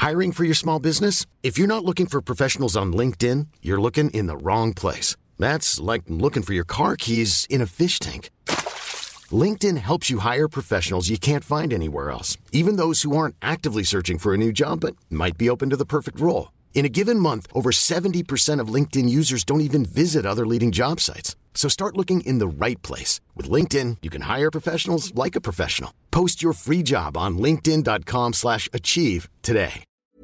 Hiring for your small business? If you're not looking for professionals on LinkedIn, you're looking in the wrong place. That's like looking for your car keys in a fish tank. LinkedIn helps you hire professionals you can't find anywhere else, even those who aren't actively searching for a new job but might be open to the perfect role. In a given month, over 70% of LinkedIn users don't even visit other leading job sites. So start looking in the right place. With LinkedIn, you can hire professionals like a professional. Post your free job on linkedin.com/achieve today.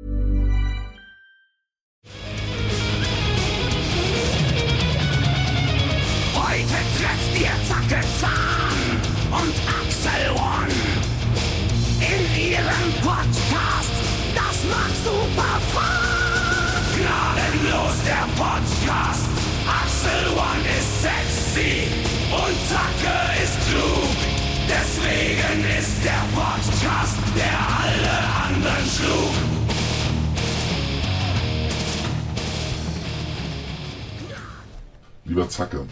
Heute trefft ihr Zacke Zahn und Axel One in ihrem Podcast. Das macht super Fun. Gnadenlos der Podcast. Axel One ist sexy und Zacke ist klug. Deswegen ist der Podcast, der alle anderen schlug. Lieber Zacke,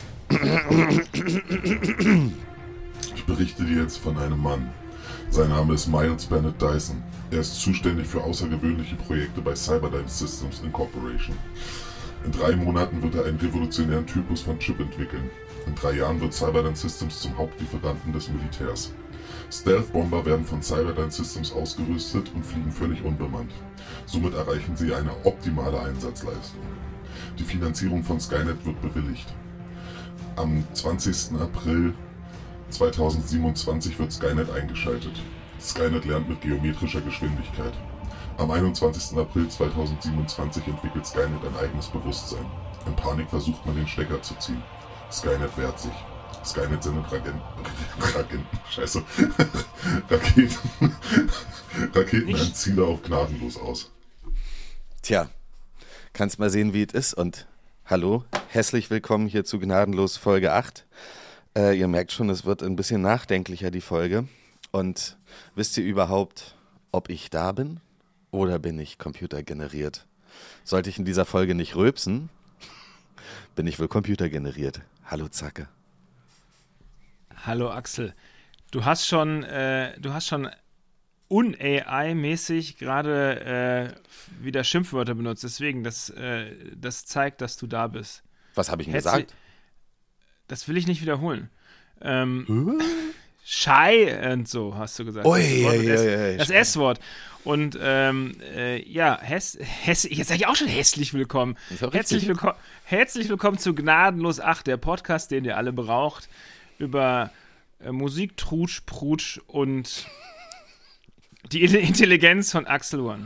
ich berichte dir jetzt von einem Mann. Sein Name ist Miles Bennett Dyson. Er ist zuständig für außergewöhnliche Projekte bei Cyberdyne Systems Incorporation. In 3 Monaten wird er einen revolutionären Typus von Chip entwickeln. In 3 Jahren wird Cyberdyne Systems zum Hauptlieferanten des Militärs. Stealth-Bomber werden von Cyberdyne Systems ausgerüstet und fliegen völlig unbemannt. Somit erreichen sie eine optimale Einsatzleistung. Die Finanzierung von Skynet wird bewilligt. Am 20. April 2027 wird Skynet eingeschaltet. Skynet lernt mit geometrischer Geschwindigkeit. Am 21. April 2027 entwickelt Skynet ein eigenes Bewusstsein. In Panik versucht man den Stecker zu ziehen. Skynet wehrt sich. Skynet sendet Raketen an Ziele auf gnadenlos aus. Tja, kannst mal sehen, wie es ist. Und hallo, herzlich willkommen hier zu Gnadenlos Folge 8. Ihr merkt schon, es wird ein bisschen nachdenklicher, die Folge. Und wisst ihr überhaupt, ob ich da bin oder bin ich computergeneriert? Sollte ich in dieser Folge nicht rülpsen, bin ich wohl computergeneriert. Hallo Zacke. Hallo Axel. Du hast schon un-AI-mäßig gerade wieder Schimpfwörter benutzt. Deswegen, das zeigt, dass du da bist. Was habe ich denn gesagt? Das will ich nicht wiederholen. Schei und so, hast du gesagt. Das S-Wort. Und ja, jetzt sage ich auch schon herzlich willkommen. Herzlich willkommen zu Gnadenlos 8, der Podcast, den ihr alle braucht, über Musik, Trutsch, Prutsch und die Intelligenz von Axel One.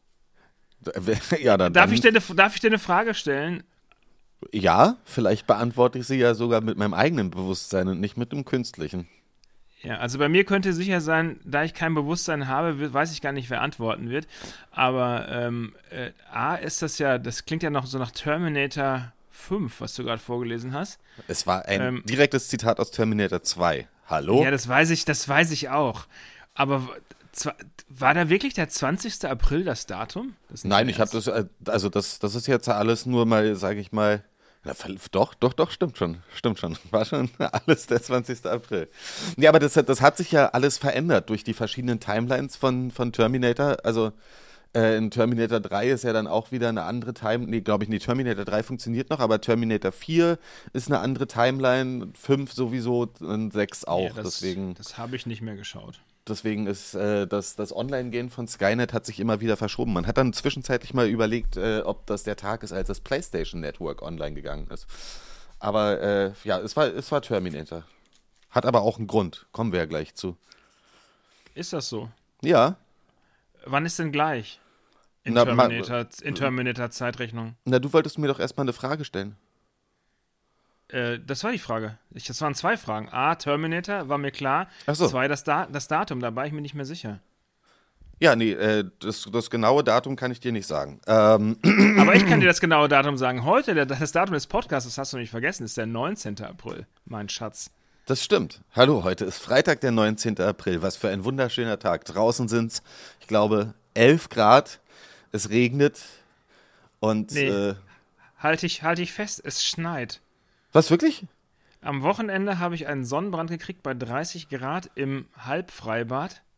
Ja, Darf ich dir eine Frage stellen? Ja, vielleicht beantworte ich sie ja sogar mit meinem eigenen Bewusstsein und nicht mit dem künstlichen. Ja, also bei mir könnte sicher sein, da ich kein Bewusstsein habe, weiß ich gar nicht, wer antworten wird. Aber ist das ja, das klingt ja noch so nach Terminator 5, was du gerade vorgelesen hast. Es war ein direktes Zitat aus Terminator 2. Hallo? Ja, das weiß ich auch. Aber war da wirklich der 20. April das Datum? Nein, ich habe das ist jetzt alles nur mal, sage ich mal, doch, stimmt schon. War schon alles der 20. April. Ja, aber das hat sich ja alles verändert durch die verschiedenen Timelines von Terminator. Also in Terminator 3 ist ja dann auch wieder eine andere Terminator 3 funktioniert noch, aber Terminator 4 ist eine andere Timeline, 5 sowieso und 6 auch. Ja, deswegen, das habe ich nicht mehr geschaut. Deswegen ist das Online-Gehen von Skynet hat sich immer wieder verschoben. Man hat dann zwischenzeitlich mal überlegt, ob das der Tag ist, als das PlayStation Network online gegangen ist. Aber ja, es war Terminator. Hat aber auch einen Grund. Kommen wir ja gleich zu. Ist das so? Ja. Wann ist denn gleich? In Terminator-Zeitrechnung. Na, du wolltest mir doch erstmal eine Frage stellen. Das war die Frage. Das waren 2 Fragen. A, Terminator, war mir klar. Ach so. 2, das Datum, da war ich mir nicht mehr sicher. Ja, nee, das genaue Datum kann ich dir nicht sagen. Aber ich kann dir das genaue Datum sagen. Heute, das Datum des Podcasts, das hast du nicht vergessen, ist der 19. April, mein Schatz. Das stimmt. Hallo, heute ist Freitag, der 19. April. Was für ein wunderschöner Tag. Draußen sind es, ich glaube, 11 Grad. Es regnet und... Nee, halt dich fest, es schneit. Was, wirklich? Am Wochenende habe ich einen Sonnenbrand gekriegt bei 30 Grad im Halbfreibad.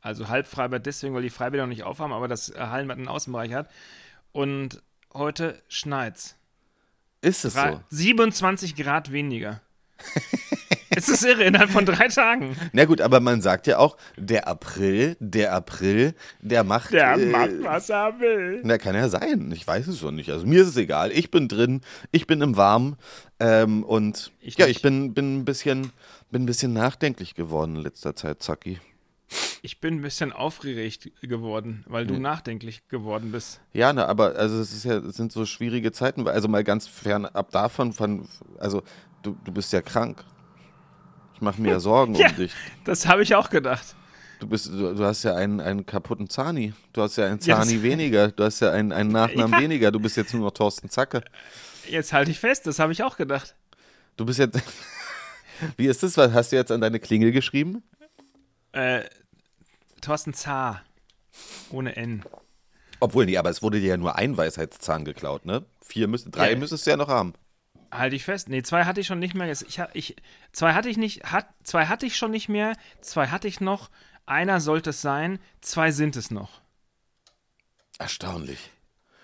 Also Halbfreibad deswegen, weil die Freibäder noch nicht aufhaben, aber das Hallenbad einen Außenbereich hat. Und heute schneit's. Ist es so? 27 Grad weniger. Es ist irre, innerhalb von 3 Tagen. Na gut, aber man sagt ja auch, der April, der macht... Der macht, was er will. Na, kann ja sein. Ich weiß es schon nicht. Also mir ist es egal. Ich bin drin, ich bin im Warmen. Und ich bin ein bisschen nachdenklich geworden in letzter Zeit, Zacki. Ich bin ein bisschen aufgeregt geworden, weil du nachdenklich geworden bist. Ja, aber also es sind so schwierige Zeiten, also mal ganz fernab davon, also du bist ja krank. Ich mache mir ja Sorgen um dich. Das habe ich auch gedacht. Du hast ja einen kaputten Zahni. Du hast ja einen Zahni weniger. Du hast ja einen Nachnamen weniger. Du bist jetzt nur noch Thorsten Zacke. Jetzt halte ich fest, das habe ich auch gedacht. Du bist jetzt... Wie ist das? Was hast du jetzt an deine Klingel geschrieben? Thorsten Zah. Ohne N. Obwohl, nee, aber es wurde dir ja nur ein Weisheitszahn geklaut, ne? 3 müsstest du ja noch haben. Halte ich fest. Nee, 2 hatte ich schon nicht mehr. 2 hatte ich schon nicht mehr. 2 hatte ich noch. Einer sollte es sein. 2 sind es noch. Erstaunlich.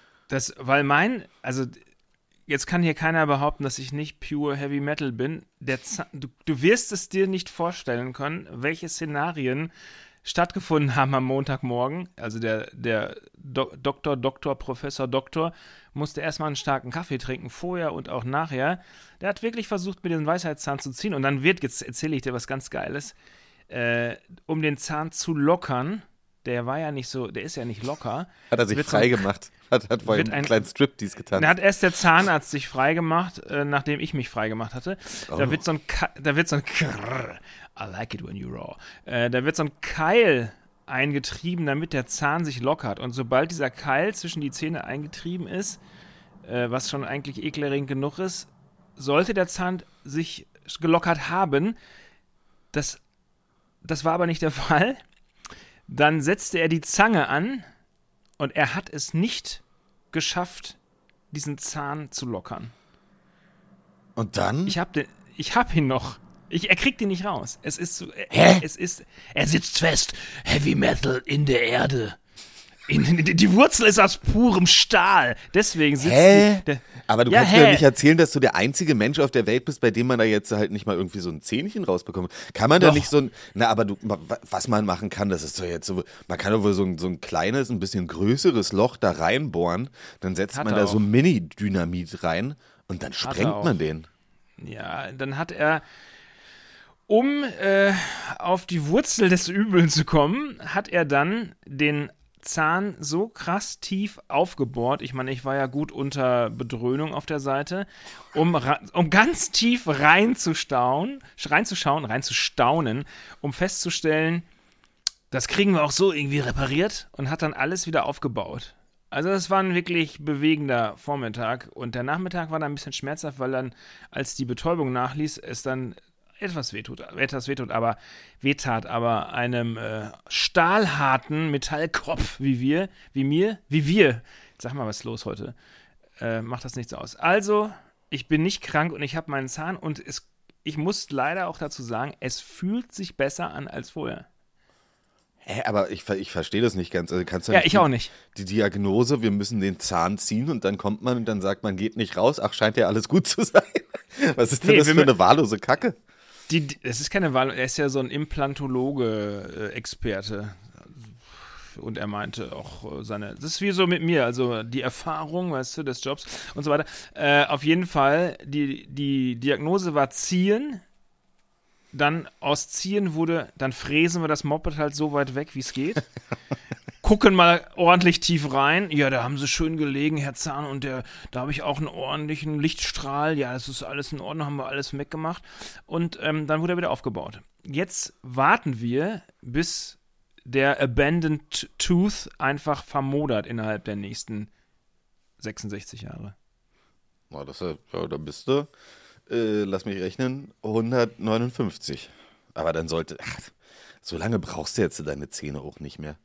Also jetzt kann hier keiner behaupten, dass ich nicht pure Heavy Metal bin. Du wirst es dir nicht vorstellen können, welche Szenarien stattgefunden haben am Montagmorgen. Also der Professor Doktor musste erstmal einen starken Kaffee trinken, vorher und auch nachher. Der hat wirklich versucht, mir den Weisheitszahn zu ziehen. Und dann jetzt erzähle ich dir was ganz Geiles, um den Zahn zu lockern. Der ist ja nicht locker. Hat er sich frei gemacht. Hat vorhin einen kleinen Striptease getan. Da hat erst der Zahnarzt sich frei gemacht, nachdem ich mich frei gemacht hatte. Oh. Da wird so ein I like it when you raw. Da wird so ein Keil eingetrieben, damit der Zahn sich lockert. Und sobald dieser Keil zwischen die Zähne eingetrieben ist, was schon eigentlich ekelerregend genug ist, sollte der Zahn sich gelockert haben. Das war aber nicht der Fall. Dann setzte er die Zange an und er hat es nicht geschafft, diesen Zahn zu lockern. Und dann? Ich hab ihn noch. Er kriegt ihn nicht raus. Es ist so. Er sitzt fest. Heavy Metal in der Erde. Die Wurzel ist aus purem Stahl. Deswegen sitzt Aber du kannst mir nicht erzählen, dass du der einzige Mensch auf der Welt bist, bei dem man da jetzt halt nicht mal irgendwie so ein Zähnchen rausbekommt. Kann man da nicht so ein... was man machen kann, das ist doch jetzt so... Man kann doch wohl so ein kleines, ein bisschen größeres Loch da reinbohren, dann setzt man da so Mini-Dynamit rein und dann sprengt man den. Ja, dann hat er... Um auf die Wurzel des Übels zu kommen, hat er dann den Zahn so krass tief aufgebohrt. Ich meine, ich war ja gut unter Bedröhnung auf der Seite, um ganz tief reinzustaunen, um festzustellen, das kriegen wir auch so irgendwie repariert, und hat dann alles wieder aufgebaut. Also das war ein wirklich bewegender Vormittag, und der Nachmittag war dann ein bisschen schmerzhaft, weil dann, als die Betäubung nachließ, es dann etwas wehtat, aber einem stahlharten Metallkopf wie wir, sag mal, was ist los heute, macht das nichts aus. Also, ich bin nicht krank und ich habe meinen Zahn, und ich muss leider auch dazu sagen, es fühlt sich besser an als vorher. Aber ich verstehe das nicht ganz. Also kannst du ich auch nicht. Die Diagnose, wir müssen den Zahn ziehen, und dann kommt man und dann sagt man, geht nicht raus. Ach, scheint ja alles gut zu sein. Was ist denn das für eine wahllose Kacke? Es ist keine Wahl, er ist ja so ein Implantologe-Experte. Und er meinte auch das ist wie so mit mir, also die Erfahrung, weißt du, des Jobs und so weiter. Auf jeden Fall, die Diagnose war Ziehen. Dann aus Ziehen dann fräsen wir das Moped halt so weit weg, wie es geht. Gucken mal ordentlich tief rein. Ja, da haben sie schön gelegen, Herr Zahn, und da habe ich auch einen ordentlichen Lichtstrahl. Ja, das ist alles in Ordnung, haben wir alles weggemacht. Und dann wurde er wieder aufgebaut. Jetzt warten wir, bis der Abandoned Tooth einfach vermodert innerhalb der nächsten 66 Jahre. Da bist du, lass mich rechnen, 159. Aber dann so lange brauchst du jetzt deine Zähne auch nicht mehr.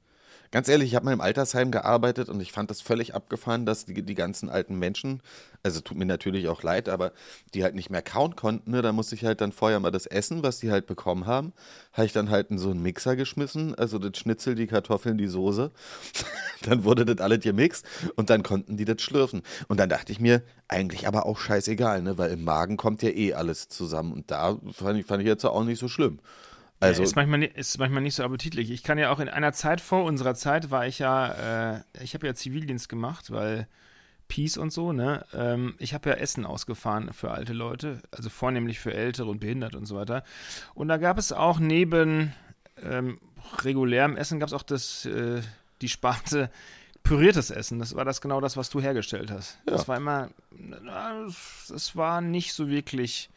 Ganz ehrlich, ich habe mal im Altersheim gearbeitet und ich fand das völlig abgefahren, dass die ganzen alten Menschen, also tut mir natürlich auch leid, aber die halt nicht mehr kauen konnten, ne? Da musste ich halt dann vorher mal das Essen, was die halt bekommen haben, habe ich dann halt in so einen Mixer geschmissen, also das Schnitzel, die Kartoffeln, die Soße. Dann wurde das alles gemixt und dann konnten die das schlürfen. Und dann dachte ich mir, eigentlich aber auch scheißegal, ne? Weil im Magen kommt ja eh alles zusammen und da fand ich jetzt auch nicht so schlimm. Also, ist manchmal nicht so appetitlich. Ich kann ja auch in einer Zeit vor unserer Zeit war ich ja, ich habe ja Zivildienst gemacht, weil Peace und so, ne? Ich habe ja Essen ausgefahren für alte Leute, also vornehmlich für Ältere und Behinderte und so weiter. Und da gab es auch neben regulärem Essen gab es auch die Sparte püriertes Essen. Das war genau das, was du hergestellt hast. Ja. Das war immer, es war nicht so wirklich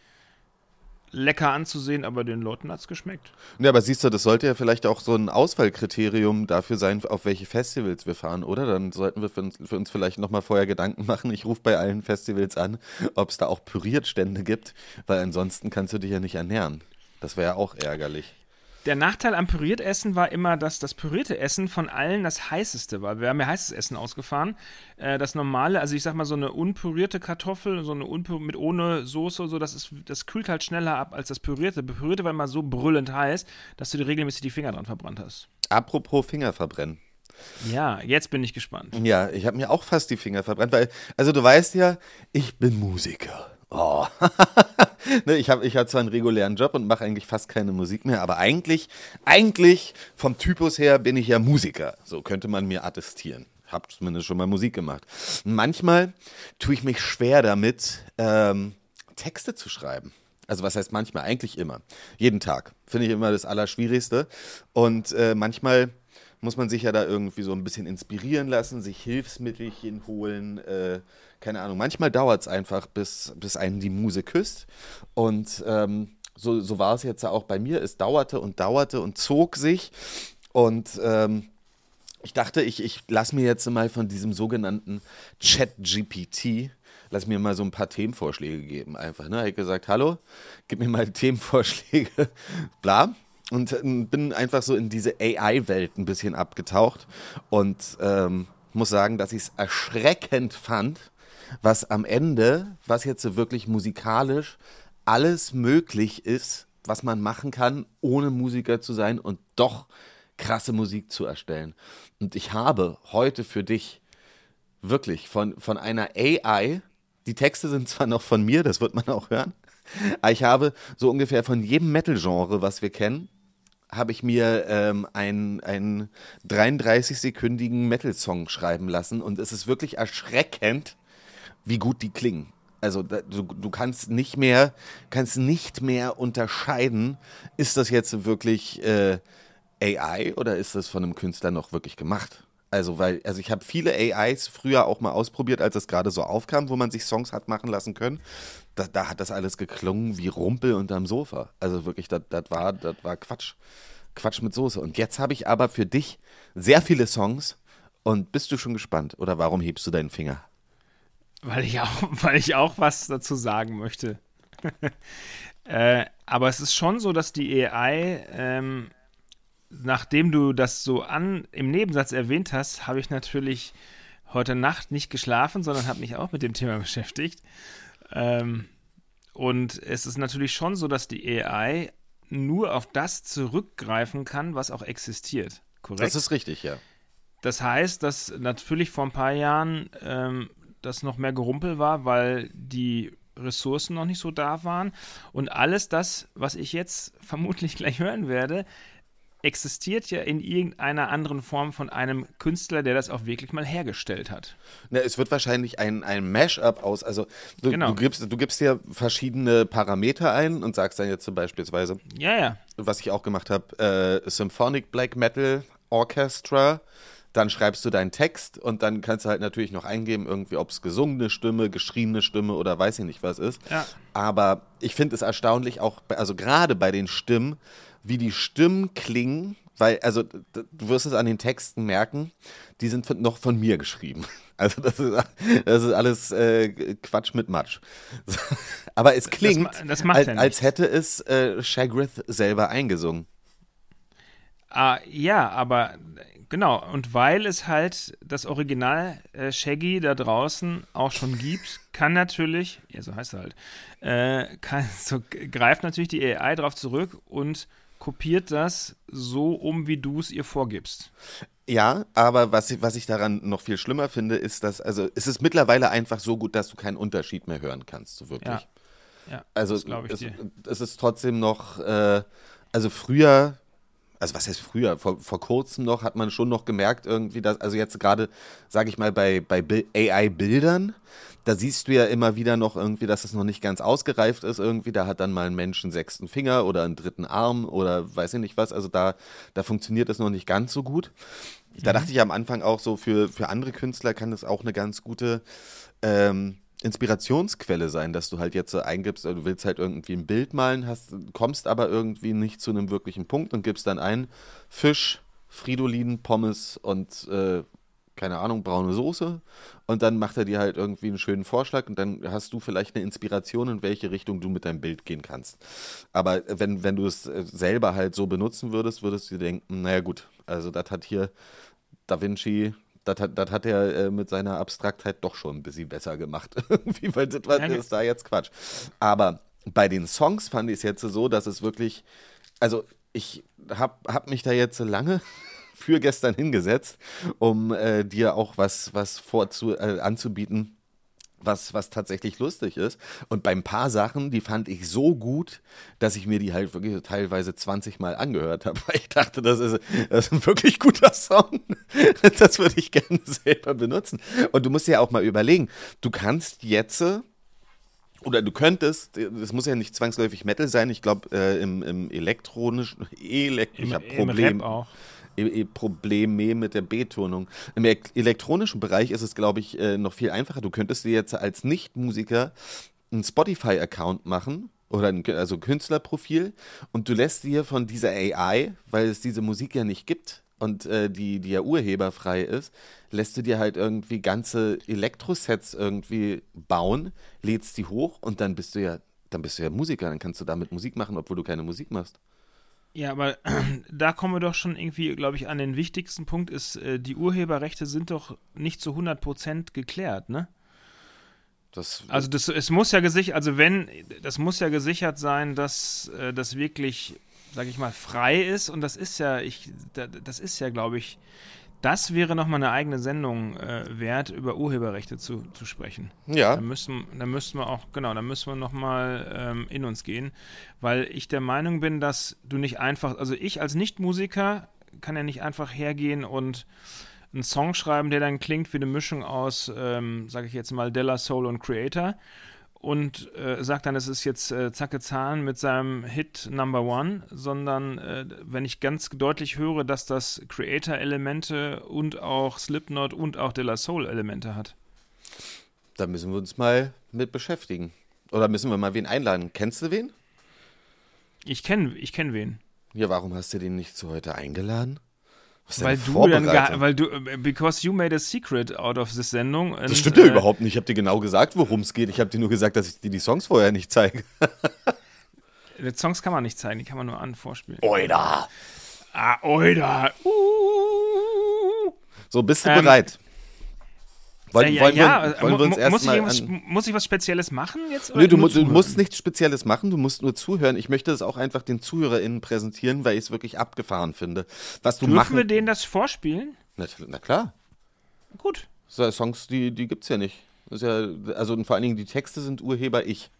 lecker anzusehen, aber den Leuten hat es geschmeckt. Ja, aber siehst du, das sollte ja vielleicht auch so ein Auswahlkriterium dafür sein, auf welche Festivals wir fahren, oder? Dann sollten wir für uns vielleicht nochmal vorher Gedanken machen. Ich rufe bei allen Festivals an, ob es da auch Püriertstände gibt, weil ansonsten kannst du dich ja nicht ernähren. Das wäre ja auch ärgerlich. Der Nachteil am Püriertessen war immer, dass das pürierte Essen von allen das heißeste war. Wir haben ja heißes Essen ausgefahren. Das normale, also ich sag mal so eine unpürierte Kartoffel, so eine mit ohne Soße und so, das kühlt halt schneller ab als das pürierte. Pürierte war immer so brüllend heiß, dass du dir regelmäßig die Finger dran verbrannt hast. Apropos Finger verbrennen. Ja, jetzt bin ich gespannt. Ja, ich habe mir auch fast die Finger verbrannt, weil, also du weißt ja, ich bin Musiker. Oh. Ne, ich hab zwar einen regulären Job und mache eigentlich fast keine Musik mehr, aber eigentlich vom Typus her bin ich ja Musiker. So könnte man mir attestieren. Hab zumindest schon mal Musik gemacht. Manchmal tue ich mich schwer damit, Texte zu schreiben. Also was heißt manchmal? Eigentlich immer. Jeden Tag. Finde ich immer das Allerschwierigste. Und manchmal muss man sich ja da irgendwie so ein bisschen inspirieren lassen, sich Hilfsmittelchen holen, keine Ahnung. Manchmal dauert es einfach, bis einen die Muse küsst. Und so war es jetzt auch bei mir. Es dauerte und zog sich. Und ich dachte, ich lasse mir jetzt mal von diesem sogenannten ChatGPT, lass mir mal so ein paar Themenvorschläge geben. Einfach, ne? Ich habe gesagt, hallo, gib mir mal Themenvorschläge, bla. Und bin einfach so in diese AI-Welt ein bisschen abgetaucht und muss sagen, dass ich es erschreckend fand, was am Ende, was jetzt so wirklich musikalisch alles möglich ist, was man machen kann, ohne Musiker zu sein und doch krasse Musik zu erstellen. Und ich habe heute für dich wirklich von einer AI, die Texte sind zwar noch von mir, das wird man auch hören, aber ich habe so ungefähr von jedem Metal-Genre, was wir kennen, habe ich mir einen 33-sekündigen Metal-Song schreiben lassen und es ist wirklich erschreckend, wie gut die klingen. Also du kannst nicht mehr unterscheiden, ist das jetzt wirklich AI oder ist das von einem Künstler noch wirklich gemacht? Also ich habe viele AIs früher auch mal ausprobiert, als es gerade so aufkam, wo man sich Songs hat machen lassen können. Da hat das alles geklungen wie Rumpel unterm Sofa. Also wirklich, das war Quatsch. Quatsch mit Soße. Und jetzt habe ich aber für dich sehr viele Songs. Und bist du schon gespannt? Oder warum hebst du deinen Finger? Weil ich auch was dazu sagen möchte. Aber es ist schon so, dass die AI, nachdem du das so im Nebensatz erwähnt hast, habe ich natürlich heute Nacht nicht geschlafen, sondern habe mich auch mit dem Thema beschäftigt. Und es ist natürlich schon so, dass die AI nur auf das zurückgreifen kann, was auch existiert. Korrekt? Das ist richtig, ja. Das heißt, dass natürlich vor ein paar Jahren das noch mehr Gerumpel war, weil die Ressourcen noch nicht so da waren. Und alles das, was ich jetzt vermutlich gleich hören werde, existiert ja in irgendeiner anderen Form von einem Künstler, der das auch wirklich mal hergestellt hat. Na, es wird wahrscheinlich ein Mashup aus, also du gibst dir verschiedene Parameter ein und sagst dann jetzt zum beispielsweise, was ich auch gemacht habe, Symphonic Black Metal Orchestra, dann schreibst du deinen Text und dann kannst du halt natürlich noch eingeben, irgendwie, ob es gesungene Stimme, geschriebene Stimme oder weiß ich nicht was ist. Ja. Aber ich finde es erstaunlich auch, also gerade bei den Stimmen, wie die Stimmen klingen, weil, also du wirst es an den Texten merken, die sind noch von mir geschrieben. Also das ist alles Quatsch mit Matsch. Aber es klingt, das macht als hätte es Shagrith selber eingesungen. Ja, aber Genau, und weil es halt das Original Shaggy da draußen auch schon gibt, kann natürlich, ja, so heißt er halt, greift natürlich die AI drauf zurück und kopiert das so wie du es ihr vorgibst. Ja, aber was ich daran noch viel schlimmer finde, ist, dass, also es ist mittlerweile einfach so gut, dass du keinen Unterschied mehr hören kannst, so wirklich. Ja, also das glaube ich dir. Es ist trotzdem noch, also früher, also was heißt früher, vor kurzem noch hat man schon noch gemerkt irgendwie, dass, also jetzt gerade, sage ich mal, bei AI-Bildern, da siehst du ja immer wieder noch irgendwie, dass es noch nicht ganz ausgereift ist irgendwie, da hat dann mal ein Mensch einen 6. Finger oder einen 3. Arm oder weiß ich nicht was, also da funktioniert es noch nicht ganz so gut. Da dachte ich am Anfang auch so, für andere Künstler kann das auch eine ganz gute Inspirationsquelle sein, dass du halt jetzt so eingibst, du willst halt irgendwie ein Bild malen, kommst aber irgendwie nicht zu einem wirklichen Punkt und gibst dann ein Fisch, Fridolin, Pommes und keine Ahnung, braune Soße und dann macht er dir halt irgendwie einen schönen Vorschlag und dann hast du vielleicht eine Inspiration, in welche Richtung du mit deinem Bild gehen kannst. Aber wenn du es selber halt so benutzen würdest du dir denken, naja gut, also das hat hier Da Vinci, das hat er mit seiner Abstraktheit doch schon ein bisschen besser gemacht. Irgendwie, weil das ist da jetzt Quatsch. Aber bei den Songs fand ich es jetzt so, dass es wirklich, also ich hab mich da jetzt lange für gestern hingesetzt, um dir auch was anzubieten, was tatsächlich lustig ist. Und bei ein paar Sachen, die fand ich so gut, dass ich mir die halt wirklich teilweise 20 Mal angehört habe, weil ich dachte, das ist ein wirklich guter Song. Das würde ich gerne selber benutzen. Und du musst dir auch mal überlegen, du kannst jetzt, oder du könntest, das muss ja nicht zwangsläufig Metal sein, ich glaube im elektronischen, ich habe Probleme auch. Probleme mit der Betonung. Im elektronischen Bereich ist es, glaube ich, noch viel einfacher. Du könntest dir jetzt als Nicht-Musiker einen Spotify-Account machen oder ein Künstlerprofil und du lässt dir von dieser AI, weil es diese Musik ja nicht gibt und die ja urheberfrei ist, lässt du dir halt irgendwie ganze Elektrosets irgendwie bauen, lädst die hoch und dann bist du ja Musiker, dann kannst du damit Musik machen, obwohl du keine Musik machst. Ja, aber da kommen wir doch schon irgendwie, glaube ich, an den wichtigsten Punkt ist, die Urheberrechte sind doch nicht zu 100% geklärt, ne? Es muss ja gesichert sein, dass das wirklich, sage ich mal, frei ist und das ist ja, glaube ich, das wäre nochmal eine eigene Sendung wert, über Urheberrechte zu sprechen. Ja. Da müssen wir nochmal in uns gehen, weil ich der Meinung bin, dass du nicht einfach, also ich als Nicht-Musiker kann ja nicht einfach hergehen und einen Song schreiben, der dann klingt wie eine Mischung aus, sage ich jetzt mal, De La Soul und Creator und sagt dann, es ist jetzt Zacke Zahn mit seinem Hit Number One, sondern wenn ich ganz deutlich höre, dass das Creator-Elemente und auch Slipknot und auch De La Soul-Elemente hat. Da müssen wir uns mal mit beschäftigen. Oder müssen wir mal wen einladen? Kennst du wen? Ich kenn wen. Ja, warum hast du den nicht zu heute eingeladen? Because you made a secret out of this Sendung. Das stimmt ja überhaupt nicht. Ich habe dir genau gesagt, worum es geht. Ich habe dir nur gesagt, dass ich dir die Songs vorher nicht zeige. Die Songs kann man nicht zeigen, die kann man nur vorspielen. Oida! Oida! So, bist du bereit? Wollen wir uns erstmal muss ich was Spezielles machen jetzt? Nö, du musst nichts Spezielles machen, du musst nur zuhören. Ich möchte es auch einfach den ZuhörerInnen präsentieren, weil ich es wirklich abgefahren finde. Dürfen wir denen das vorspielen? Na klar. Gut. Songs, die gibt's ja nicht. Das ist ja, also und vor allen Dingen die Texte sind Urheber ich.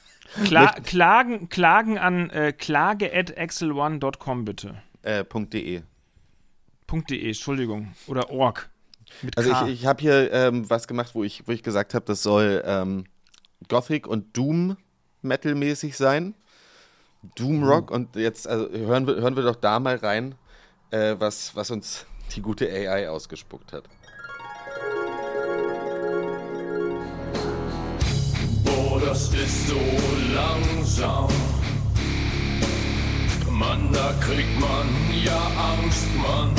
Klagen an klage@axel1.com bitte. .de. .de, Entschuldigung. Oder org. Also ich habe hier was gemacht, wo ich gesagt habe, das soll Gothic und Doom Metal-mäßig sein. Doom Rock. Und jetzt hören wir doch da mal rein, was uns die gute AI ausgespuckt hat. Oh, das ist so langsam. Mann, da kriegt man ja Angst, Mann.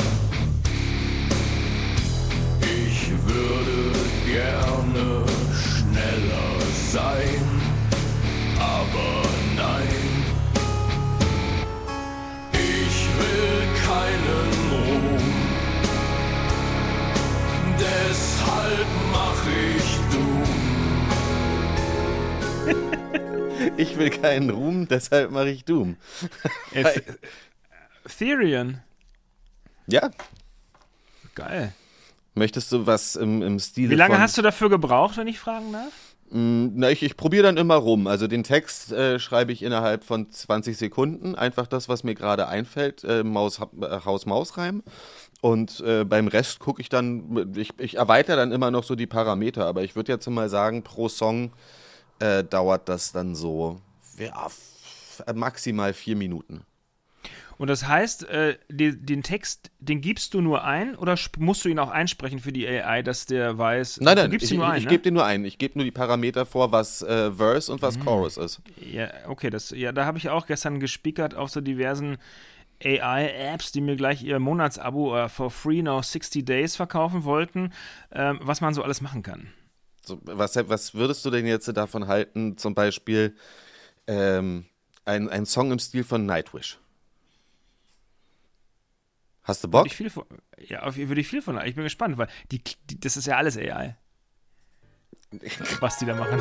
Ich würde gerne schneller sein, aber nein. Ich will keinen Ruhm, Ich will keinen Ruhm, deshalb mache ich Doom. Therion. Ja. Geil. Möchtest du was im Stil? Wie lange hast du dafür gebraucht, wenn ich fragen darf? Na, ich probiere dann immer rum. Also den Text schreibe ich innerhalb von 20 Sekunden. Einfach das, was mir gerade einfällt. Haus-Maus-Reim. Und beim Rest gucke ich dann, ich erweitere dann immer noch so die Parameter. Aber ich würde jetzt mal sagen, pro Song dauert das dann so maximal 4 Minuten. Und das heißt, den Text, den gibst du nur ein oder musst du ihn auch einsprechen für die AI, dass der weiß? Nein, ich gebe den nur ein. Ich gebe nur die Parameter vor, was Verse und was Chorus ist. Ja, okay, da habe ich auch gestern gespickert auf so diversen AI-Apps, die mir gleich ihr Monatsabo for free now 60 Days verkaufen wollten, was man so alles machen kann. So, was würdest du denn jetzt davon halten, zum Beispiel ein Song im Stil von Nightwish? Hast du Bock? Würde ich viel von. Ich bin gespannt, weil das ist ja alles AI. Was die da machen.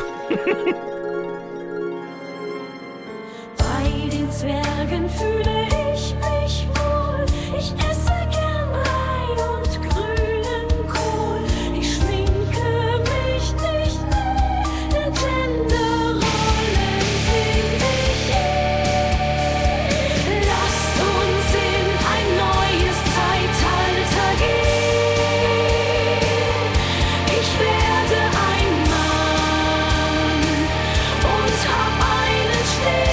Bei den Zwergen fühle ich mich wohl. Ich esse gern Brei und grünen Kohl. Ich schminke mich nicht mehr, denn Genderrollen finde ich Lasst uns in ein neues Zeitalter gehen. Ich werde ein Mann und hab einen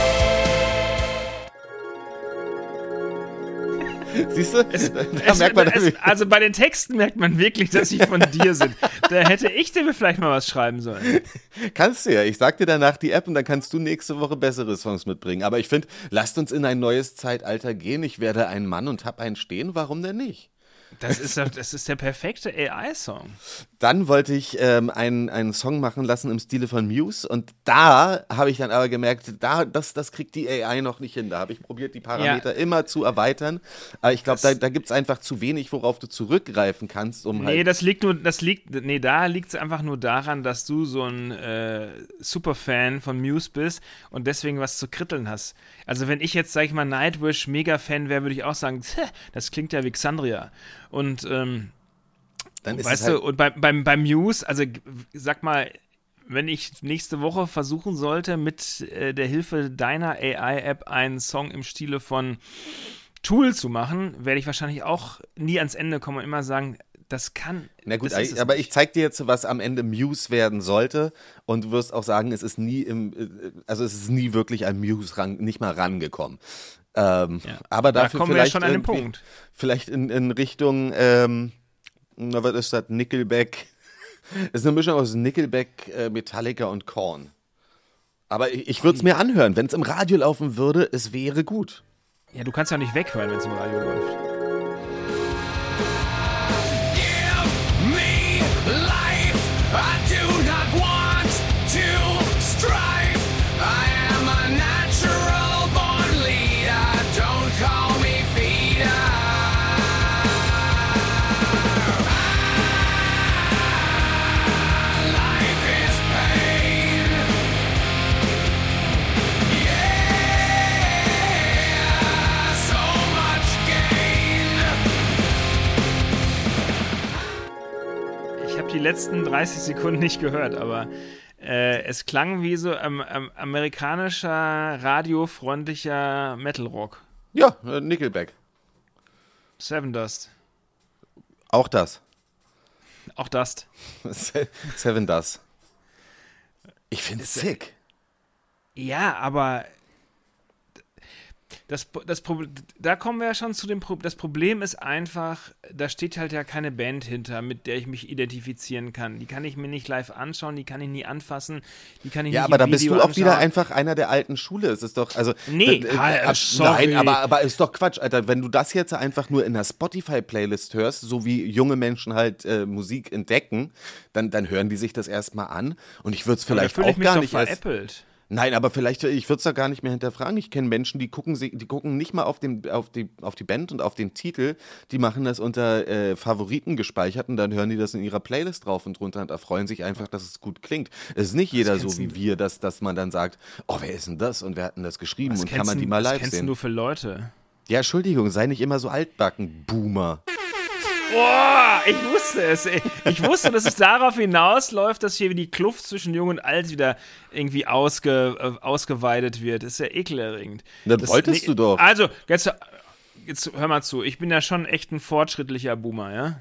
Stich. Siehst du? Merkt man also bei den Texten merkt man wirklich, dass sie von dir sind. Da hätte ich dir vielleicht mal was schreiben sollen. Kannst du ja. Ich sag dir danach die App und dann kannst du nächste Woche bessere Songs mitbringen. Aber ich finde, lasst uns in ein neues Zeitalter gehen. Ich werde ein Mann und hab einen Stehen. Warum denn nicht? Das ist der perfekte AI-Song. Dann wollte ich einen Song machen lassen im Stile von Muse und da habe ich dann aber gemerkt, das kriegt die AI noch nicht hin. Da habe ich probiert, die Parameter immer zu erweitern, aber ich glaube, da gibt es einfach zu wenig, worauf du zurückgreifen kannst, um halt... Da liegt es einfach nur daran, dass du so ein Superfan von Muse bist und deswegen was zu kritteln hast. Also wenn ich jetzt, sag ich mal, Nightwish Mega-Fan wäre, würde ich auch sagen, das klingt ja wie Xandria. Und dann ist weißt du, und beim Muse, also sag mal, wenn ich nächste Woche versuchen sollte, mit der Hilfe deiner AI-App einen Song im Stile von Tool zu machen, werde ich wahrscheinlich auch nie ans Ende kommen und immer sagen, das kann. Na gut, aber ich zeig dir jetzt, was am Ende Muse werden sollte und du wirst auch sagen, es ist nie wirklich an Muse nicht mal rangekommen. Aber dafür kommen wir schon an den Punkt. Vielleicht in Richtung, was ist das, Nickelback. Es ist eine Mischung aus Nickelback, Metallica und Korn. Aber ich würde es mir anhören. Wenn es im Radio laufen würde, es wäre gut. Ja, du kannst ja nicht weghören, wenn es im Radio läuft. Give me life. I do not want to strive. I am a natural born leader. Don't call me feeder. Life is pain. Yeah, so much gain. Ich habe die letzten 30 Sekunden nicht gehört, aber es klang wie so amerikanischer, radiofreundlicher Metal-Rock. Ja, Nickelback. Seven Dust. Auch das. Auch Dust. Seven Dust. Ich finde es sick. Ja, aber da kommen wir ja schon zu dem Problem. Das Problem ist einfach, da steht halt ja keine Band hinter, mit der ich mich identifizieren kann. Die kann ich mir nicht live anschauen, die kann ich nie anfassen, die kann ich nicht aber da im bist Video du auch anschauen. wieder einfach einer der alten Schule. Es ist doch, also... Nee, sorry. Nein, aber ist doch Quatsch, Alter. Wenn du das jetzt einfach nur in einer Spotify-Playlist hörst, so wie junge Menschen halt Musik entdecken, dann hören die sich das erstmal an und ich würde es vielleicht auch gar nicht veräppelt. Nein, aber vielleicht, ich würde es da gar nicht mehr hinterfragen. Ich kenne Menschen, die gucken nicht mal auf die Band und auf den Titel, die machen das unter Favoriten gespeichert und dann hören die das in ihrer Playlist drauf und drunter und erfreuen sich einfach, dass es gut klingt. Es ist nicht jeder so wie wir, dass man dann sagt, oh, wer ist denn das und wer hat denn das geschrieben und kann man die mal live sehen. Was kennst du für Leute? Ja, Entschuldigung, sei nicht immer so altbacken, Boomer. Boah, ich wusste es. Ich wusste, dass es darauf hinausläuft, dass hier die Kluft zwischen Jung und Alt wieder irgendwie ausgeweitet wird. Das ist ja ekelerregend. Das wolltest du doch. Also, jetzt hör mal zu. Ich bin ja schon echt ein fortschrittlicher Boomer, ja?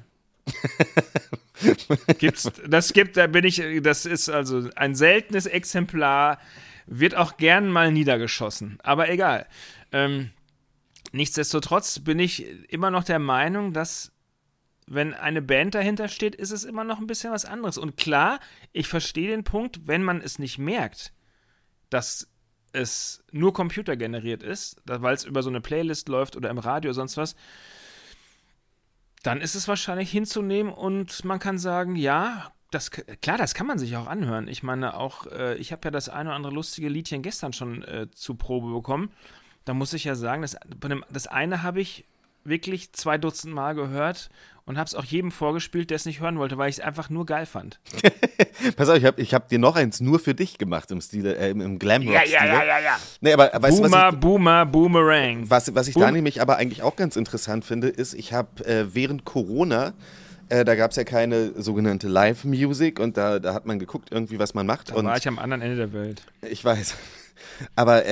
Das ist also ein seltenes Exemplar, wird auch gern mal niedergeschossen. Aber egal. Nichtsdestotrotz bin ich immer noch der Meinung, dass wenn eine Band dahinter steht, ist es immer noch ein bisschen was anderes. Und klar, ich verstehe den Punkt, wenn man es nicht merkt, dass es nur computergeneriert ist, weil es über so eine Playlist läuft oder im Radio oder sonst was, dann ist es wahrscheinlich hinzunehmen und man kann sagen, ja, das kann man sich auch anhören. Ich meine auch, ich habe ja das eine oder andere lustige Liedchen gestern schon zu Probe bekommen. Da muss ich ja sagen, das eine habe ich wirklich 2 Dutzend Mal gehört und habe es auch jedem vorgespielt, der es nicht hören wollte, weil ich es einfach nur geil fand. Pass auf, ich hab dir noch eins nur für dich gemacht im Stile, im Glamrock-Stil. Ja. Nee, aber weißt du, Boomerang. Was ich da nämlich aber eigentlich auch ganz interessant finde, ist, ich habe während Corona, da gab es ja keine sogenannte Live-Music und da hat man geguckt irgendwie, was man macht. Da war ich am anderen Ende der Welt. Ich weiß. Aber